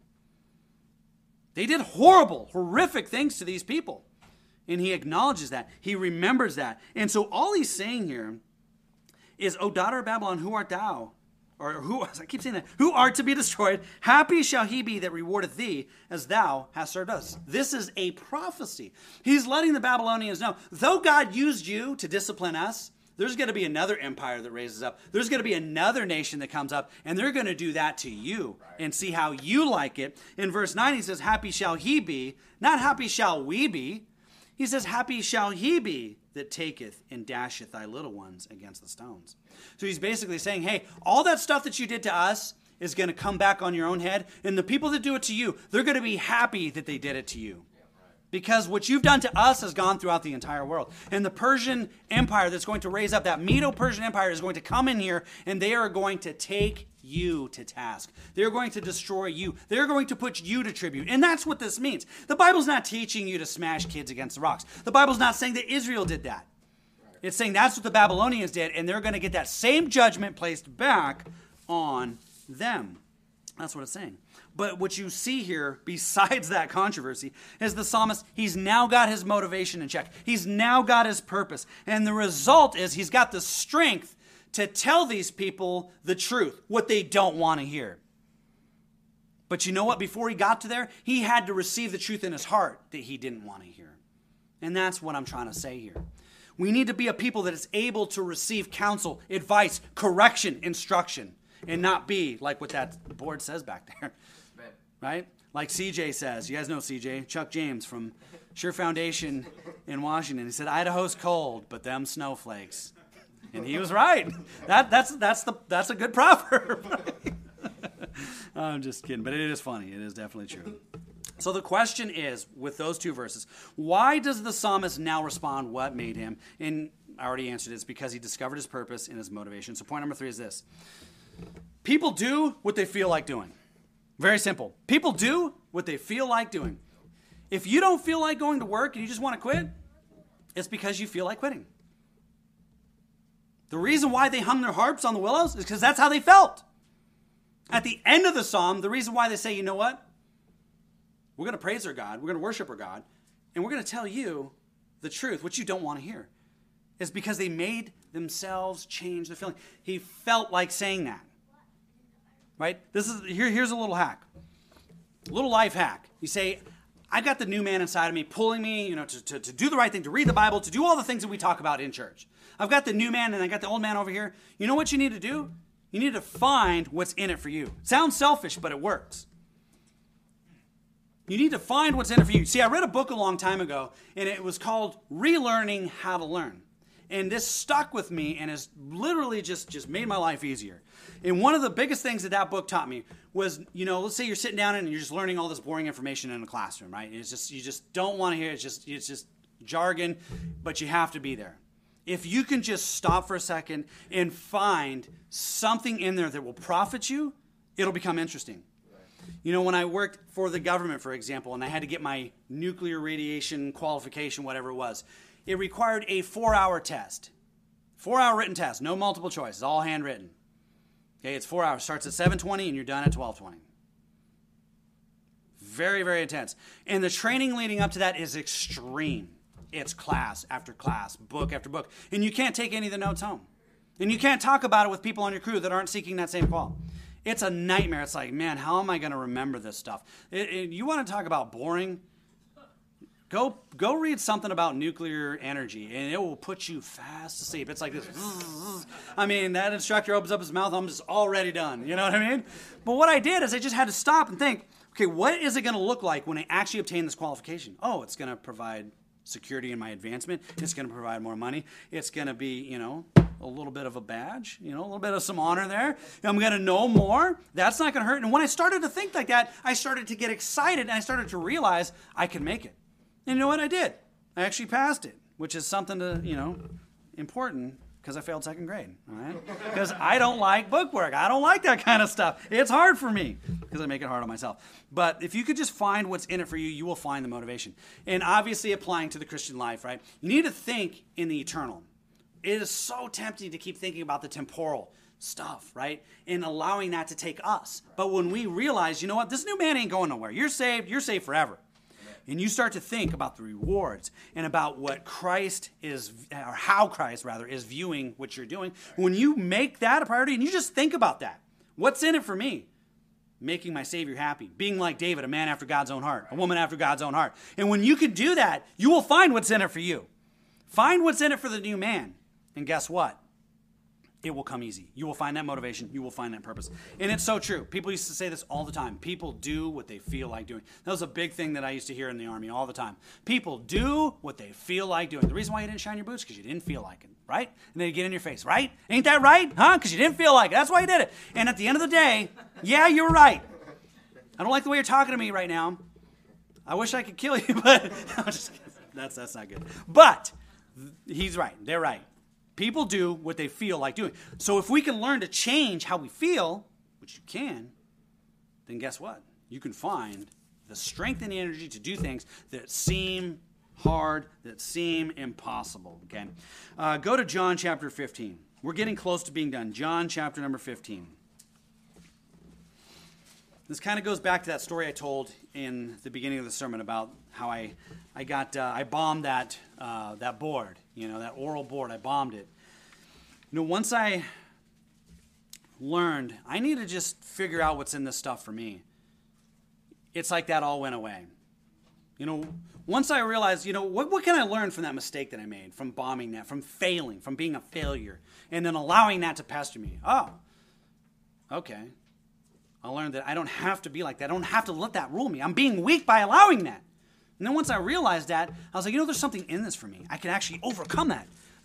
They did horrible, horrific things to these people. And he acknowledges that. He remembers that. And so all he's saying here is, O daughter of Babylon, who art thou? Or who, I keep saying that, who art to be destroyed? Happy shall he be that rewardeth thee as thou hast served us. This is a prophecy. He's letting the Babylonians know, though God used you to discipline us, there's going to be another empire that raises up. There's going to be another nation that comes up, and they're going to do that to you and see how you like it. In verse 9, he says, happy shall he be, not happy shall we be. He says, happy shall he be that taketh and dasheth thy little ones against the stones. So he's basically saying, hey, all that stuff that you did to us is going to come back on your own head. And the people that do it to you, they're going to be happy that they did it to you. Because what you've done to us has gone throughout the entire world. And the Persian Empire that's going to raise up, that Medo-Persian Empire is going to come in here, and they are going to take you to task. They're going to destroy you. They're going to put you to tribute. And that's what this means. The Bible's not teaching you to smash kids against the rocks. The Bible's not saying that Israel did that. It's saying that's what the Babylonians did, and they're going to get that same judgment placed back on them. That's what it's saying. But what you see here, besides that controversy, is the psalmist, he's now got his motivation in check. He's now got his purpose. And the result is he's got the strength to tell these people the truth, what they don't want to hear. But you know what? Before he got to there, he had to receive the truth in his heart that he didn't want to hear. And that's what I'm trying to say here. We need to be a people that is able to receive counsel, advice, correction, instruction, and not be like what that board says back there. Right? Like CJ says. You guys know CJ, Chuck James from Sure Foundation in Washington. He said, Idaho's cold, but them snowflakes. And he was right. That's a good proverb. I'm just kidding, but it is funny. It is definitely true. So the question is, with those two verses, why does the psalmist now respond what made him? And I already answered it. It's because he discovered his purpose and his motivation. So point number 3 is this. People do what they feel like doing. Very simple. People do what they feel like doing. If you don't feel like going to work and you just want to quit, it's because you feel like quitting. The reason why they hung their harps on the willows is because that's how they felt. At the end of the psalm, the reason why they say, you know what? We're going to praise our God, we're going to worship our God, and we're going to tell you the truth, which you don't want to hear, is because they made themselves change their feeling. He felt like saying that. Right? Here's a little hack. A little life hack. You say, I got the new man inside of me pulling me, to do the right thing, to read the Bible, to do all the things that we talk about in church. I've got the new man and I got the old man over here. You know what you need to do? You need to find what's in it for you. It sounds selfish, but it works. You need to find what's in it for you. See, I read a book a long time ago, and it was called Relearning How to Learn. And this stuck with me and has literally just made my life easier. And one of the biggest things that book taught me was, let's say you're sitting down and you're just learning all this boring information in a classroom, right? It's just, you just don't want to hear it. It's just jargon, but you have to be there. If you can just stop for a second and find something in there that will profit you, it'll become interesting. When I worked for the government, for example, and I had to get my nuclear radiation qualification, whatever it was, it required a 4-hour test. 4-hour written test, no multiple choice, it's all handwritten. Okay, it's 4 hours. Starts at 7:20 and you're done at 12:20. Very, very intense. And the training leading up to that is extreme. It's class after class, book after book. And you can't take any of the notes home. And you can't talk about it with people on your crew that aren't seeking that same qual. It's a nightmare. It's like, man, how am I going to remember this stuff? You want to talk about boring? Go read something about nuclear energy, and it will put you fast to sleep. It's like this. I mean, that instructor opens up his mouth, I'm just already done. You know what I mean? But what I did is I just had to stop and think, okay, what is it going to look like when I actually obtain this qualification? Oh, it's going to provide security in my advancement. It's going to provide more money. It's going to be, a little bit of a badge, a little bit of some honor there. I'm going to know more. That's not going to hurt. And when I started to think like that, I started to get excited, and I started to realize I could make it. And you know what I did? I actually passed it, which is something to, important, because I failed second grade, all right? Because I don't like bookwork. I don't like that kind of stuff. It's hard for me because I make it hard on myself. But if you could just find what's in it for you, you will find the motivation. And obviously applying to the Christian life, right? You need to think in the eternal. It is so tempting to keep thinking about the temporal stuff, right? And allowing that to take us. But when we realize, you know what? This new man ain't going nowhere. You're saved forever. And you start to think about the rewards and about what Christ is, or how Christ, rather, is viewing what you're doing. When you make that a priority and you just think about that, what's in it for me? Making my Savior happy. Being like David, a man after God's own heart, a woman after God's own heart. And when you can do that, you will find what's in it for you. Find what's in it for the new man. And guess what? It will come easy. You will find that motivation. You will find that purpose. And it's so true. People used to say this all the time. People do what they feel like doing. That was a big thing that I used to hear in the Army all the time. People do what they feel like doing. The reason why you didn't shine your boots is because you didn't feel like it, right? And then you get in your face, right? Ain't that right? Huh? Because you didn't feel like it. That's why you did it. And at the end of the day, yeah, you're right. I don't like the way you're talking to me right now. I wish I could kill you, but that's not good. But he's right. They're right. People do what they feel like doing. So if we can learn to change how we feel, which you can, then guess what? You can find the strength and the energy to do things that seem hard, that seem impossible. Okay? Go to John chapter 15. We're getting close to being done. John chapter number 15. This kind of goes back to that story I told in the beginning of the sermon about how I bombed that board, that oral board. I bombed it. Once I learned I need to just figure out what's in this stuff for me, it's like that all went away. Once I realized, what can I learn from that mistake that I made, from bombing that, from failing, from being a failure, and then allowing that to pester me? Oh, okay. I learned that I don't have to be like that. I don't have to let that rule me. I'm being weak by allowing that. And then once I realized that, I was like, there's something in this for me. I can actually overcome that.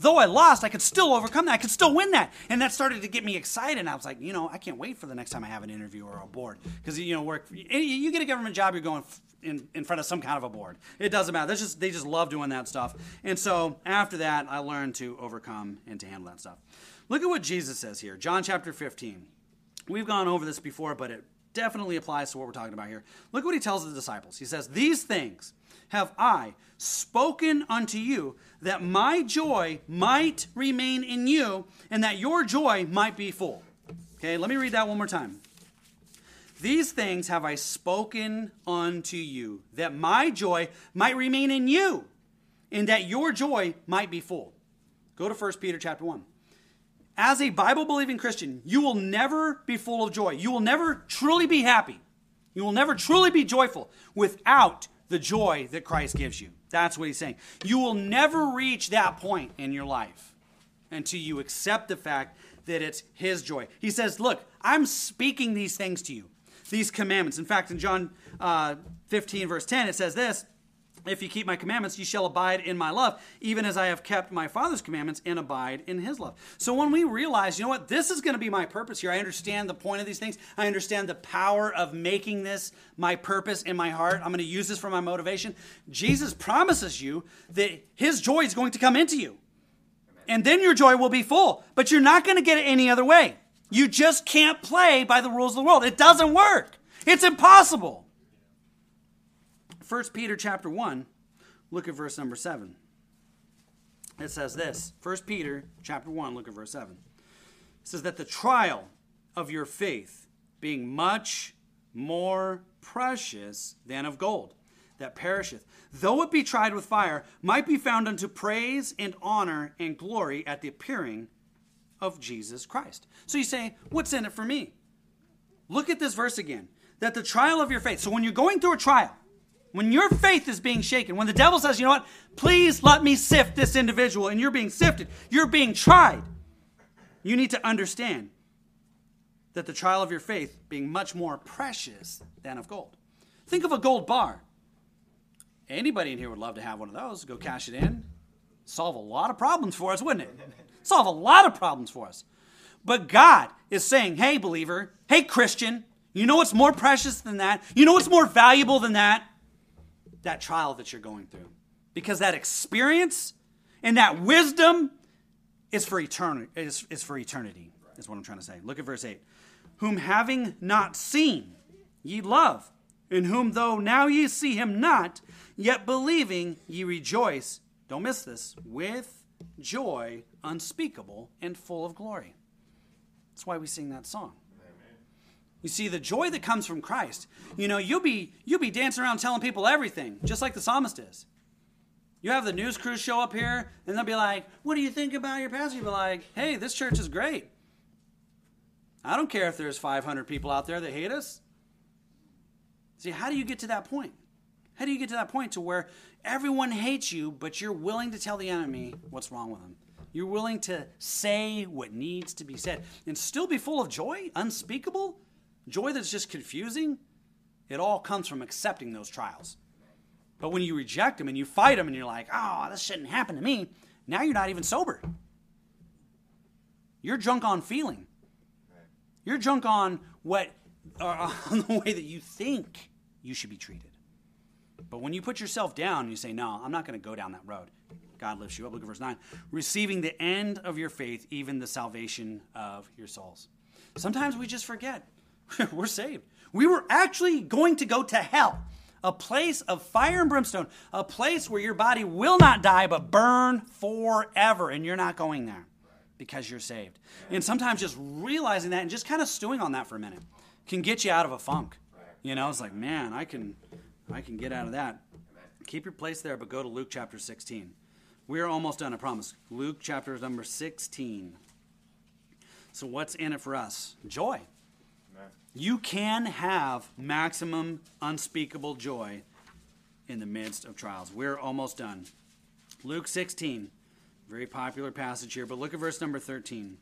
though I lost, I could still overcome that. I could still win that. And that started to get me excited. And I was like, I can't wait for the next time I have an interview or a board. Because, you get a government job, you're going in front of some kind of a board. It doesn't matter. They just love doing that stuff. And so after that, I learned to overcome and to handle that stuff. Look at what Jesus says here. John chapter 15. We've gone over this before, but it definitely applies to what we're talking about here. Look what he tells the disciples. He says, "These things have I spoken unto you, that my joy might remain in you, and that your joy might be full." Okay, let me read that one more time. "These things have I spoken unto you, that my joy might remain in you, and that your joy might be full." Go to 1 Peter chapter 1. As a Bible-believing Christian, you will never be full of joy. You will never truly be happy. You will never truly be joyful without the joy that Christ gives you. That's what he's saying. You will never reach that point in your life until you accept the fact that it's his joy. He says, look, I'm speaking these things to you, these commandments. In fact, in John 15, verse 10, it says this, "If you keep my commandments, you shall abide in my love, even as I have kept my Father's commandments and abide in his love." So when we realize, you know what, this is going to be my purpose here. I understand the point of these things. I understand the power of making this my purpose in my heart. I'm going to use this for my motivation. Jesus promises you that his joy is going to come into you. And then your joy will be full. But you're not going to get it any other way. You just can't play by the rules of the world. It doesn't work. It's impossible. 1 Peter chapter 1, look at verse number 7. It says this, 1 Peter chapter 1, look at verse 7. It says that the trial of your faith, being much more precious than of gold, that perisheth, though it be tried with fire, might be found unto praise and honor and glory at the appearing of Jesus Christ. So you say, what's in it for me? Look at this verse again. That the trial of your faith. So when you're going through a trial, when your faith is being shaken, when the devil says, you know what, please let me sift this individual, and you're being sifted, you're being tried, you need to understand that the trial of your faith being much more precious than of gold. Think of a gold bar. Anybody in here would love to have one of those. Go cash it in. Solve a lot of problems for us, wouldn't it? Solve a lot of problems for us. But God is saying, hey, believer, hey, Christian, you know what's more precious than that? You know what's more valuable than that? That trial that you're going through. Because that experience and that wisdom is for eternity, is for eternity, is what I'm trying to say. Look at verse 8. "Whom having not seen, ye love, in whom though now ye see him not, yet believing ye rejoice," don't miss this, "with joy unspeakable and full of glory." That's why we sing that song. You see, the joy that comes from Christ, you'll be dancing around telling people everything, just like the psalmist is. You have the news crew show up here, and they'll be like, "What do you think about your pastor?" You'll be like, "Hey, this church is great. I don't care if there's 500 people out there that hate us." See, how do you get to that point? How do you get to that point to where everyone hates you, but you're willing to tell the enemy what's wrong with them? You're willing to say what needs to be said and still be full of joy, unspeakable? Joy that's just confusing? It all comes from accepting those trials. But when you reject them and you fight them and you're like, "Oh, this shouldn't happen to me," now you're not even sober. You're drunk on feeling. You're drunk on on the way that you think you should be treated. But when you put yourself down and you say, "No, I'm not going to go down that road," God lifts you up. Look at verse 9. "Receiving the end of your faith, even the salvation of your souls." Sometimes we just forget. We're saved. We were actually going to go to hell, a place of fire and brimstone, a place where your body will not die but burn forever, and you're not going there because you're saved. And sometimes just realizing that and just kind of stewing on that for a minute can get you out of a funk. It's like, man, I can get out of that. Keep your place there, but go to Luke chapter 16. We're almost done, I promise. Luke chapter number 16. So what's in it for us? Joy. You can have maximum unspeakable joy in the midst of trials. We're almost done. Luke 16, very popular passage here, but look at verse number 13.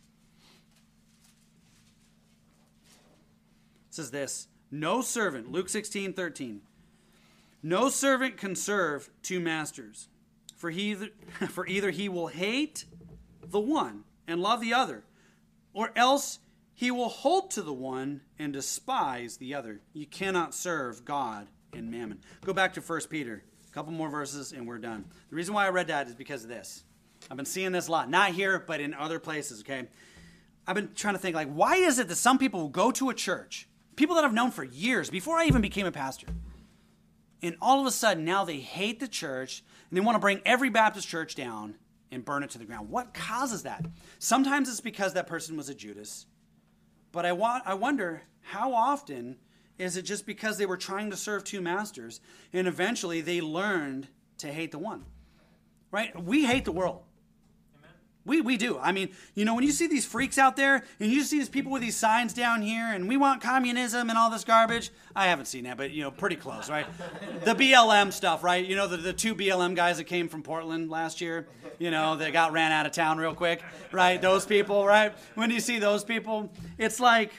It says this, "No servant," Luke 16:13, "no servant can serve two masters, for either he will hate the one and love the other, or else he will hold to the one and despise the other. You cannot serve God and mammon. Go back to 1 Peter. A couple more verses and we're done. The reason why I read that is because of this. I've been seeing this a lot. Not here, but in other places, okay? I've been trying to think, like, why is it that some people will go to a church, people that I've known for years, before I even became a pastor, and all of a sudden now they hate the church and they want to bring every Baptist church down and burn it to the ground. What causes that? Sometimes it's because that person was a Judas. But I wonder, how often is it just because they were trying to serve two masters and eventually they learned to hate the one? Right? We hate the world. We do. I mean, you know, when you see these freaks out there and you see these people with these signs down here and we want communism and all this garbage, I haven't seen that, but, you know, pretty close, right? The BLM stuff, right? You know, the two BLM guys that came from Portland last year, you know, that got ran out of town real quick, right? Those people, right? When you see those people, it's like,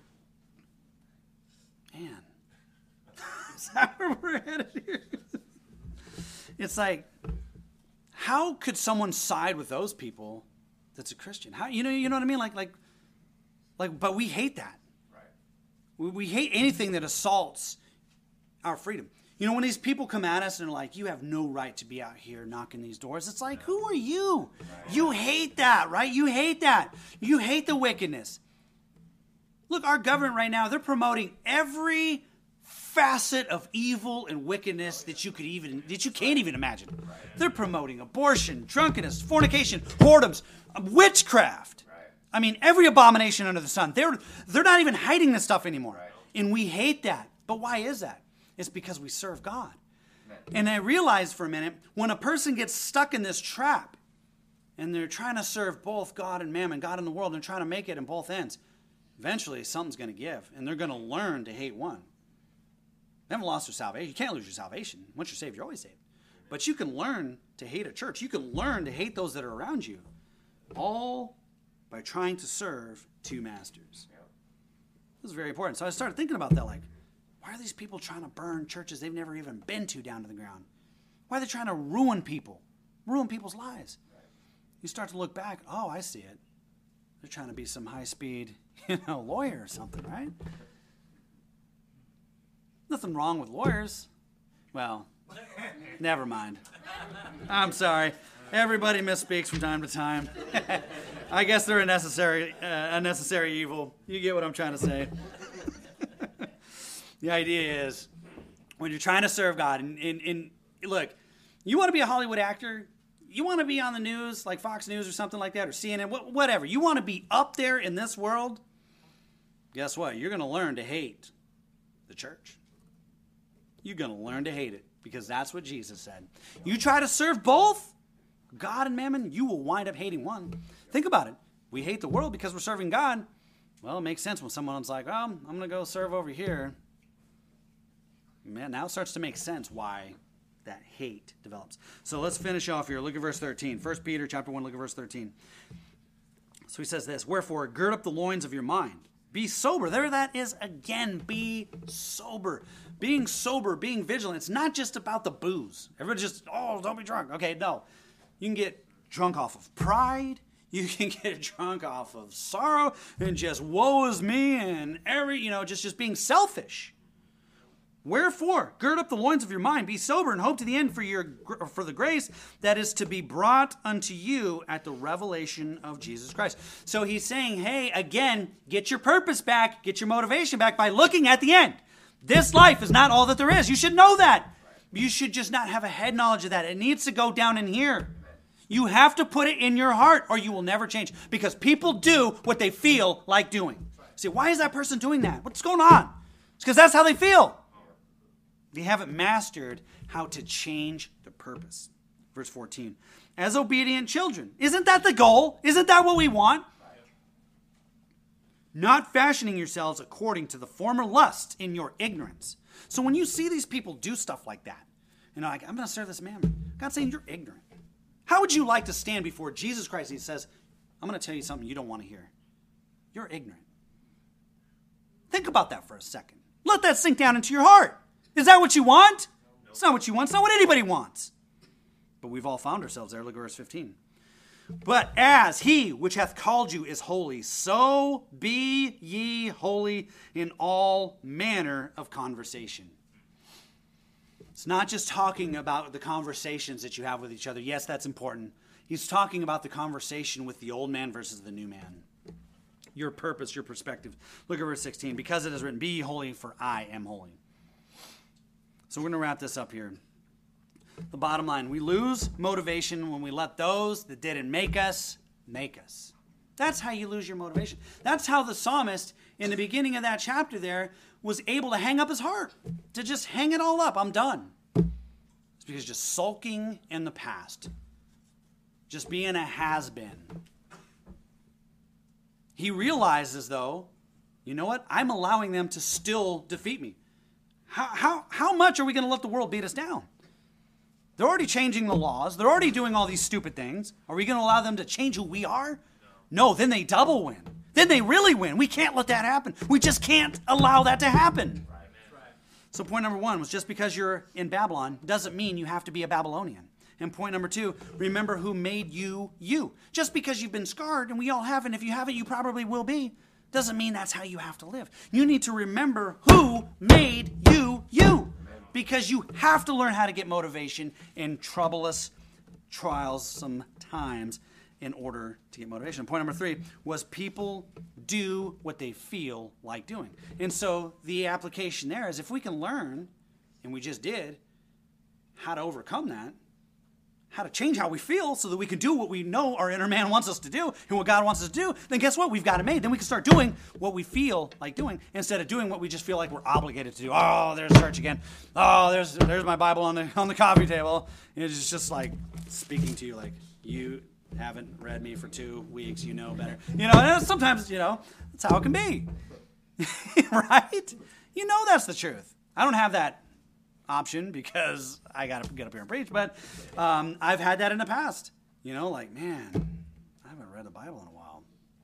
man, is that where we're headed here? It's like, how could someone side with those people that's a Christian? How, you know what I mean? Like, but we hate that. Right. We hate anything that assaults our freedom. You know, when these people come at us and are like, you have no right to be out here knocking these doors. It's like, who are you? Right. You hate that, right? You hate that. You hate the wickedness. Look, our government right now, they're promoting every facet of evil and wickedness that you can't even imagine. They're promoting abortion, drunkenness, fornication, whoredoms, witchcraft. I mean, every abomination under the sun. They're not even hiding this stuff anymore. And we hate that. But why is that? It's because we serve God. And I realized for a minute, when a person gets stuck in this trap and they're trying to serve both God and mammon, God and the world, and trying to make it in both ends, eventually something's going to give. And they're going to learn to hate one. They haven't lost their salvation. You can't lose your salvation. Once you're saved, you're always saved. But you can learn to hate a church. You can learn to hate those that are around you. All by trying to serve two masters. This is very important. So I started thinking about that, like, why are these people trying to burn churches they've never even been to down to the ground? Why are they trying to ruin people? Ruin people's lives? You start to look back, oh, I see it. They're trying to be some high-speed, lawyer or something, right? Nothing wrong with lawyers. Well, never mind. I'm sorry. Everybody misspeaks from time to time. I guess they're a necessary evil. You get what I'm trying to say. The idea is, when you're trying to serve God, and look, you want to be a Hollywood actor, you want to be on the news, like Fox News or something like that, or CNN, whatever. You want to be up there in this world, guess what? You're going to learn to hate the church. You're going to learn to hate it, because that's what Jesus said. You try to serve both, God and mammon, you will wind up hating one. Think about it. We hate the world because we're serving God. Well, it makes sense when someone's like, I'm going to go serve over here. Man, now it starts to make sense why that hate develops. So let's finish off here. Look at verse 13. 1 Peter chapter 1, look at verse 13. So he says this, wherefore, gird up the loins of your mind. Be sober. There that is again. Be sober. Being sober, being vigilant. It's not just about the booze. Everybody just, don't be drunk. Okay, no. You can get drunk off of pride. You can get drunk off of sorrow and just woe is me and just being selfish. Wherefore, gird up the loins of your mind, be sober, and hope to the end for the grace that is to be brought unto you at the revelation of Jesus Christ. So he's saying, hey, again, get your purpose back, get your motivation back by looking at the end. This life is not all that there is. You should know that. You should just not have a head knowledge of that. It needs to go down in here. You have to put it in your heart or you will never change, because people do what they feel like doing. See, why is that person doing that? What's going on? It's because that's how they feel. They haven't mastered how to change the purpose. Verse 14. As obedient children. Isn't that the goal? Isn't that what we want? Not fashioning yourselves according to the former lusts in your ignorance. So when you see these people do stuff like that, like, I'm going to serve this mammon. God's saying you're ignorant. How would you like to stand before Jesus Christ and he says, I'm going to tell you something you don't want to hear. You're ignorant. Think about that for a second. Let that sink down into your heart. Is that what you want? It's not what you want. It's not what anybody wants. But we've all found ourselves there. Look at verse 15. But as he which hath called you is holy, so be ye holy in all manner of conversation. It's not just talking about the conversations that you have with each other. Yes, that's important. He's talking about the conversation with the old man versus the new man. Your purpose, your perspective. Look at verse 16. Because it is written, be ye holy, for I am holy. So we're going to wrap this up here. The bottom line, we lose motivation when we let those that didn't make us, make us. That's how you lose your motivation. That's how the psalmist, in the beginning of that chapter there, was able to hang up his heart, to just hang it all up. I'm done. It's because just sulking in the past, just being a has-been. He realizes, though, you know what? I'm allowing them to still defeat me. How much are we going to let the world beat us down? They're already changing the laws. They're already doing all these stupid things. Are we going to allow them to change who we are? No, then they double win. Then they really win. We can't let that happen. We just can't allow that to happen. So point number 1 was just because you're in Babylon doesn't mean you have to be a Babylonian. And point number 2, remember who made you you. Just because you've been scarred, and we all have, and if you haven't, you probably will be, doesn't mean that's how you have to live. You need to remember who made you you. Because you have to learn how to get motivation in troublous trials sometimes in order to get motivation. Point number 3 was people do what they feel like doing. And so the application there is if we can learn, and we just did, how to overcome that, how to change how we feel so that we can do what we know our inner man wants us to do and what God wants us to do, then guess what? We've got it made. Then we can start doing what we feel like doing instead of doing what we just feel like we're obligated to do. Oh, there's church again. Oh, there's my Bible on the coffee table. It's just like speaking to you like, you haven't read me for 2 weeks. You know better. And sometimes, that's how it can be. Right? You know that's the truth. I don't have that option because I got to get up here and preach, but I've had that in the past. Like, man, I haven't read the Bible in a while.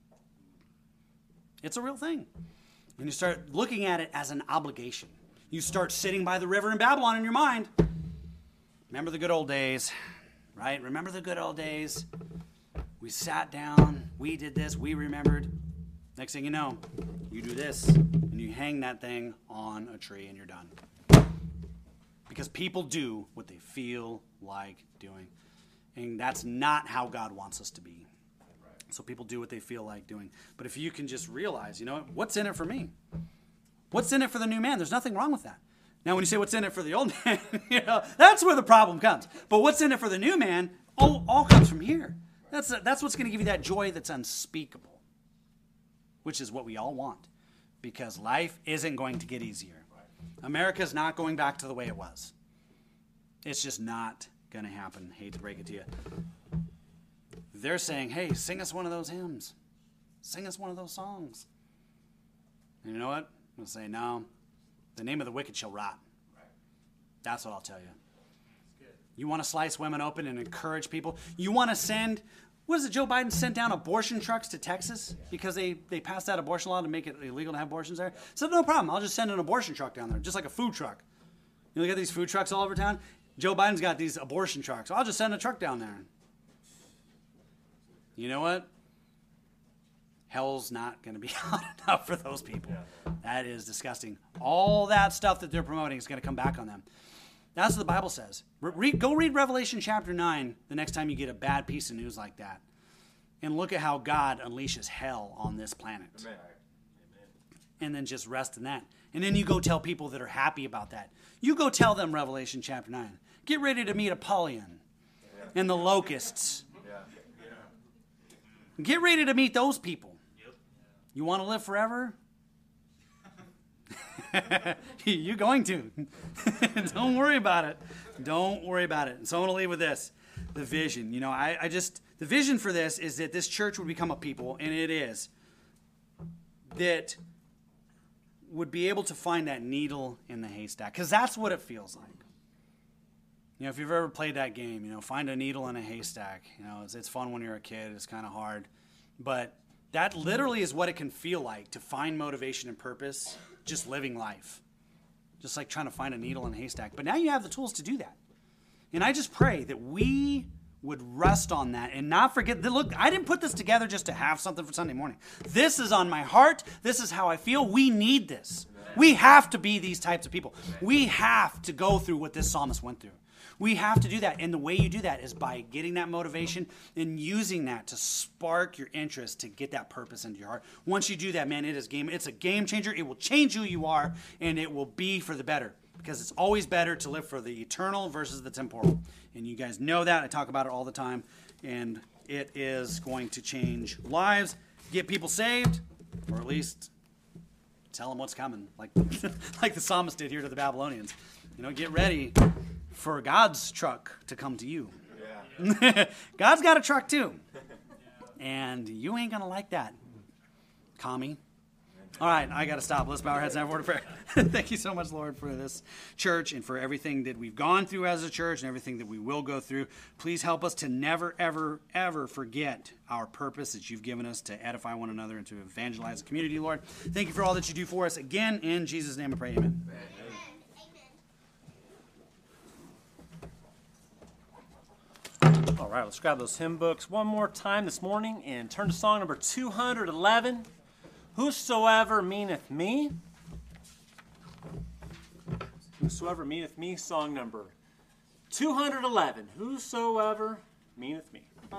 It's a real thing. And you start looking at it as an obligation. You start sitting by the river in Babylon in your mind. Remember the good old days, right? Remember the good old days? We sat down, we did this, we remembered. Next thing you know, you do this, and you hang that thing on a tree and you're done. Because people do what they feel like doing. And that's not how God wants us to be. So people do what they feel like doing. But if you can just realize, what's in it for me? What's in it for the new man? There's nothing wrong with that. Now, when you say what's in it for the old man, that's where the problem comes. But what's in it for the new man all comes from here. That's what's going to give you that joy that's unspeakable, which is what we all want. Because life isn't going to get easier. America's not going back to the way it was. It's just not going to happen. Hate to break it to you. They're saying, hey, sing us one of those hymns. Sing us one of those songs. And you know what? I'm going to say, no. The name of the wicked shall rot. That's what I'll tell you. You want to slice women open and encourage people? You want to send... What is it, Joe Biden sent down abortion trucks to Texas because they passed that abortion law to make it illegal to have abortions there? So no problem. I'll just send an abortion truck down there, just like a food truck. You look at these food trucks all over town. Joe Biden's got these abortion trucks. I'll just send a truck down there. You know what? Hell's not going to be hot enough for those people. That is disgusting. All that stuff that they're promoting is going to come back on them. That's what the Bible says. Go read Revelation chapter 9 the next time you get a bad piece of news like that. And look at how God unleashes hell on this planet. Amen. And then just rest in that. And then you go tell people that are happy about that. You go tell them Revelation chapter 9. Get ready to meet Apollyon and the locusts. Get ready to meet those people. You want to live forever? You're going to. Don't worry about it. Don't worry about it. And so I'm going to leave with this. The vision. The vision for this is that this church would become a people, and it is, that would be able to find that needle in the haystack. Because that's what it feels like. If you've ever played that game, find a needle in a haystack. It's fun when you're a kid. It's kind of hard. But that literally is what it can feel like to find motivation and purpose just living life. Just like trying to find a needle in a haystack. But now you have the tools to do that. And I just pray that we would rest on that and not forget that, look, I didn't put this together just to have something for Sunday morning. This is on my heart. This is how I feel. We need this. We have to be these types of people. We have to go through what this psalmist went through. We have to do that. And the way you do that is by getting that motivation and using that to spark your interest to get that purpose into your heart. Once you do that, man, it's a game changer. It will change who you are, and it will be for the better. Because it's always better to live for the eternal versus the temporal. And you guys know that. I talk about it all the time. And it is going to change lives, get people saved, or at least tell them what's coming, like like the psalmist did here to the Babylonians. Get ready for God's truck to come to you. Yeah. God's got a truck too. And you ain't going to like that, commie. All right, I got to stop. Let's bow our heads and have a word of prayer. Thank you so much, Lord, for this church and for everything that we've gone through as a church and everything that we will go through. Please help us to never, ever, ever forget our purpose that you've given us to edify one another and to evangelize the community, Lord. Thank you for all that you do for us. Again, in Jesus' name I pray, amen. All right, let's grab those hymn books one more time this morning and turn to song number 211. Whosoever meaneth me. Whosoever meaneth me, song number 211. Whosoever meaneth me.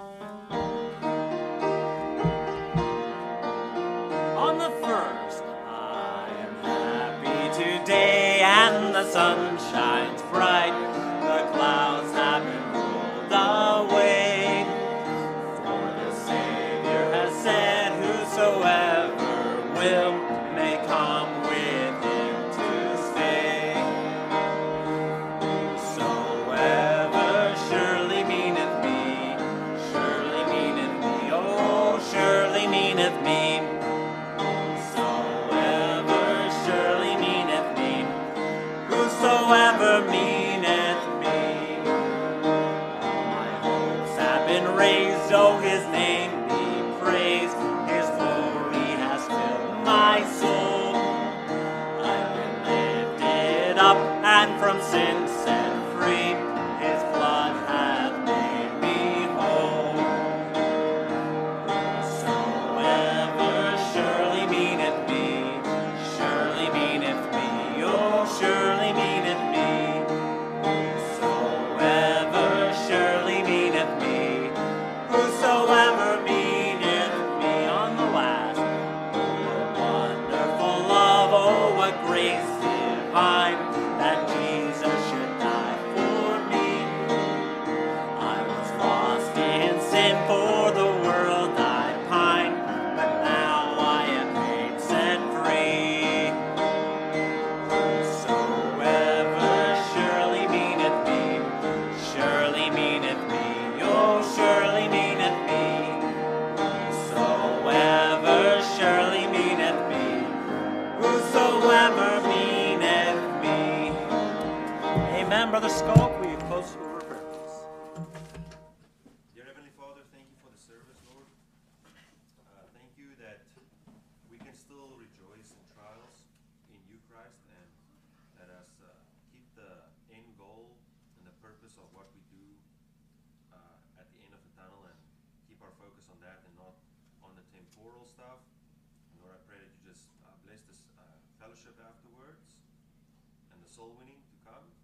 On the first, I am happy today, and the sun shines bright. The clouds have been rolled away. For the Savior has said, whosoever will may come with him to stay. Whosoever surely meaneth me, oh, surely meaneth me. Whosoever surely meaneth me, whosoever meaneth me. My hopes have been raised, oh, his name be praised. His glory has filled my soul. I've been lifted up and from sin set free. His blood hath made me whole. Whosoever surely meaneth me, oh, surely meaneth me. Whosoever surely meaneth me, whosoever meaneth me. On the last, oh, wonderful love, oh, what grace divine, that Jesus should die for me. I was lost in sin, for the world I pine, but now I am made set free. Whosoever surely meaneth me, oh, surely meaneth me. Whosoever surely meaneth me, whosoever meaneth me. Amen, Brother Skulk. We close with a word of prayer, please. Dear Heavenly Father, thank you for the service, Lord. Thank you that we can still rejoice in trials in you, Christ, and let us keep the end goal and the purpose of what we do at the end of the tunnel, and keep our focus on that and not on the temporal stuff. And Lord, I pray that you just bless this fellowship afterwards and the soul winning to come.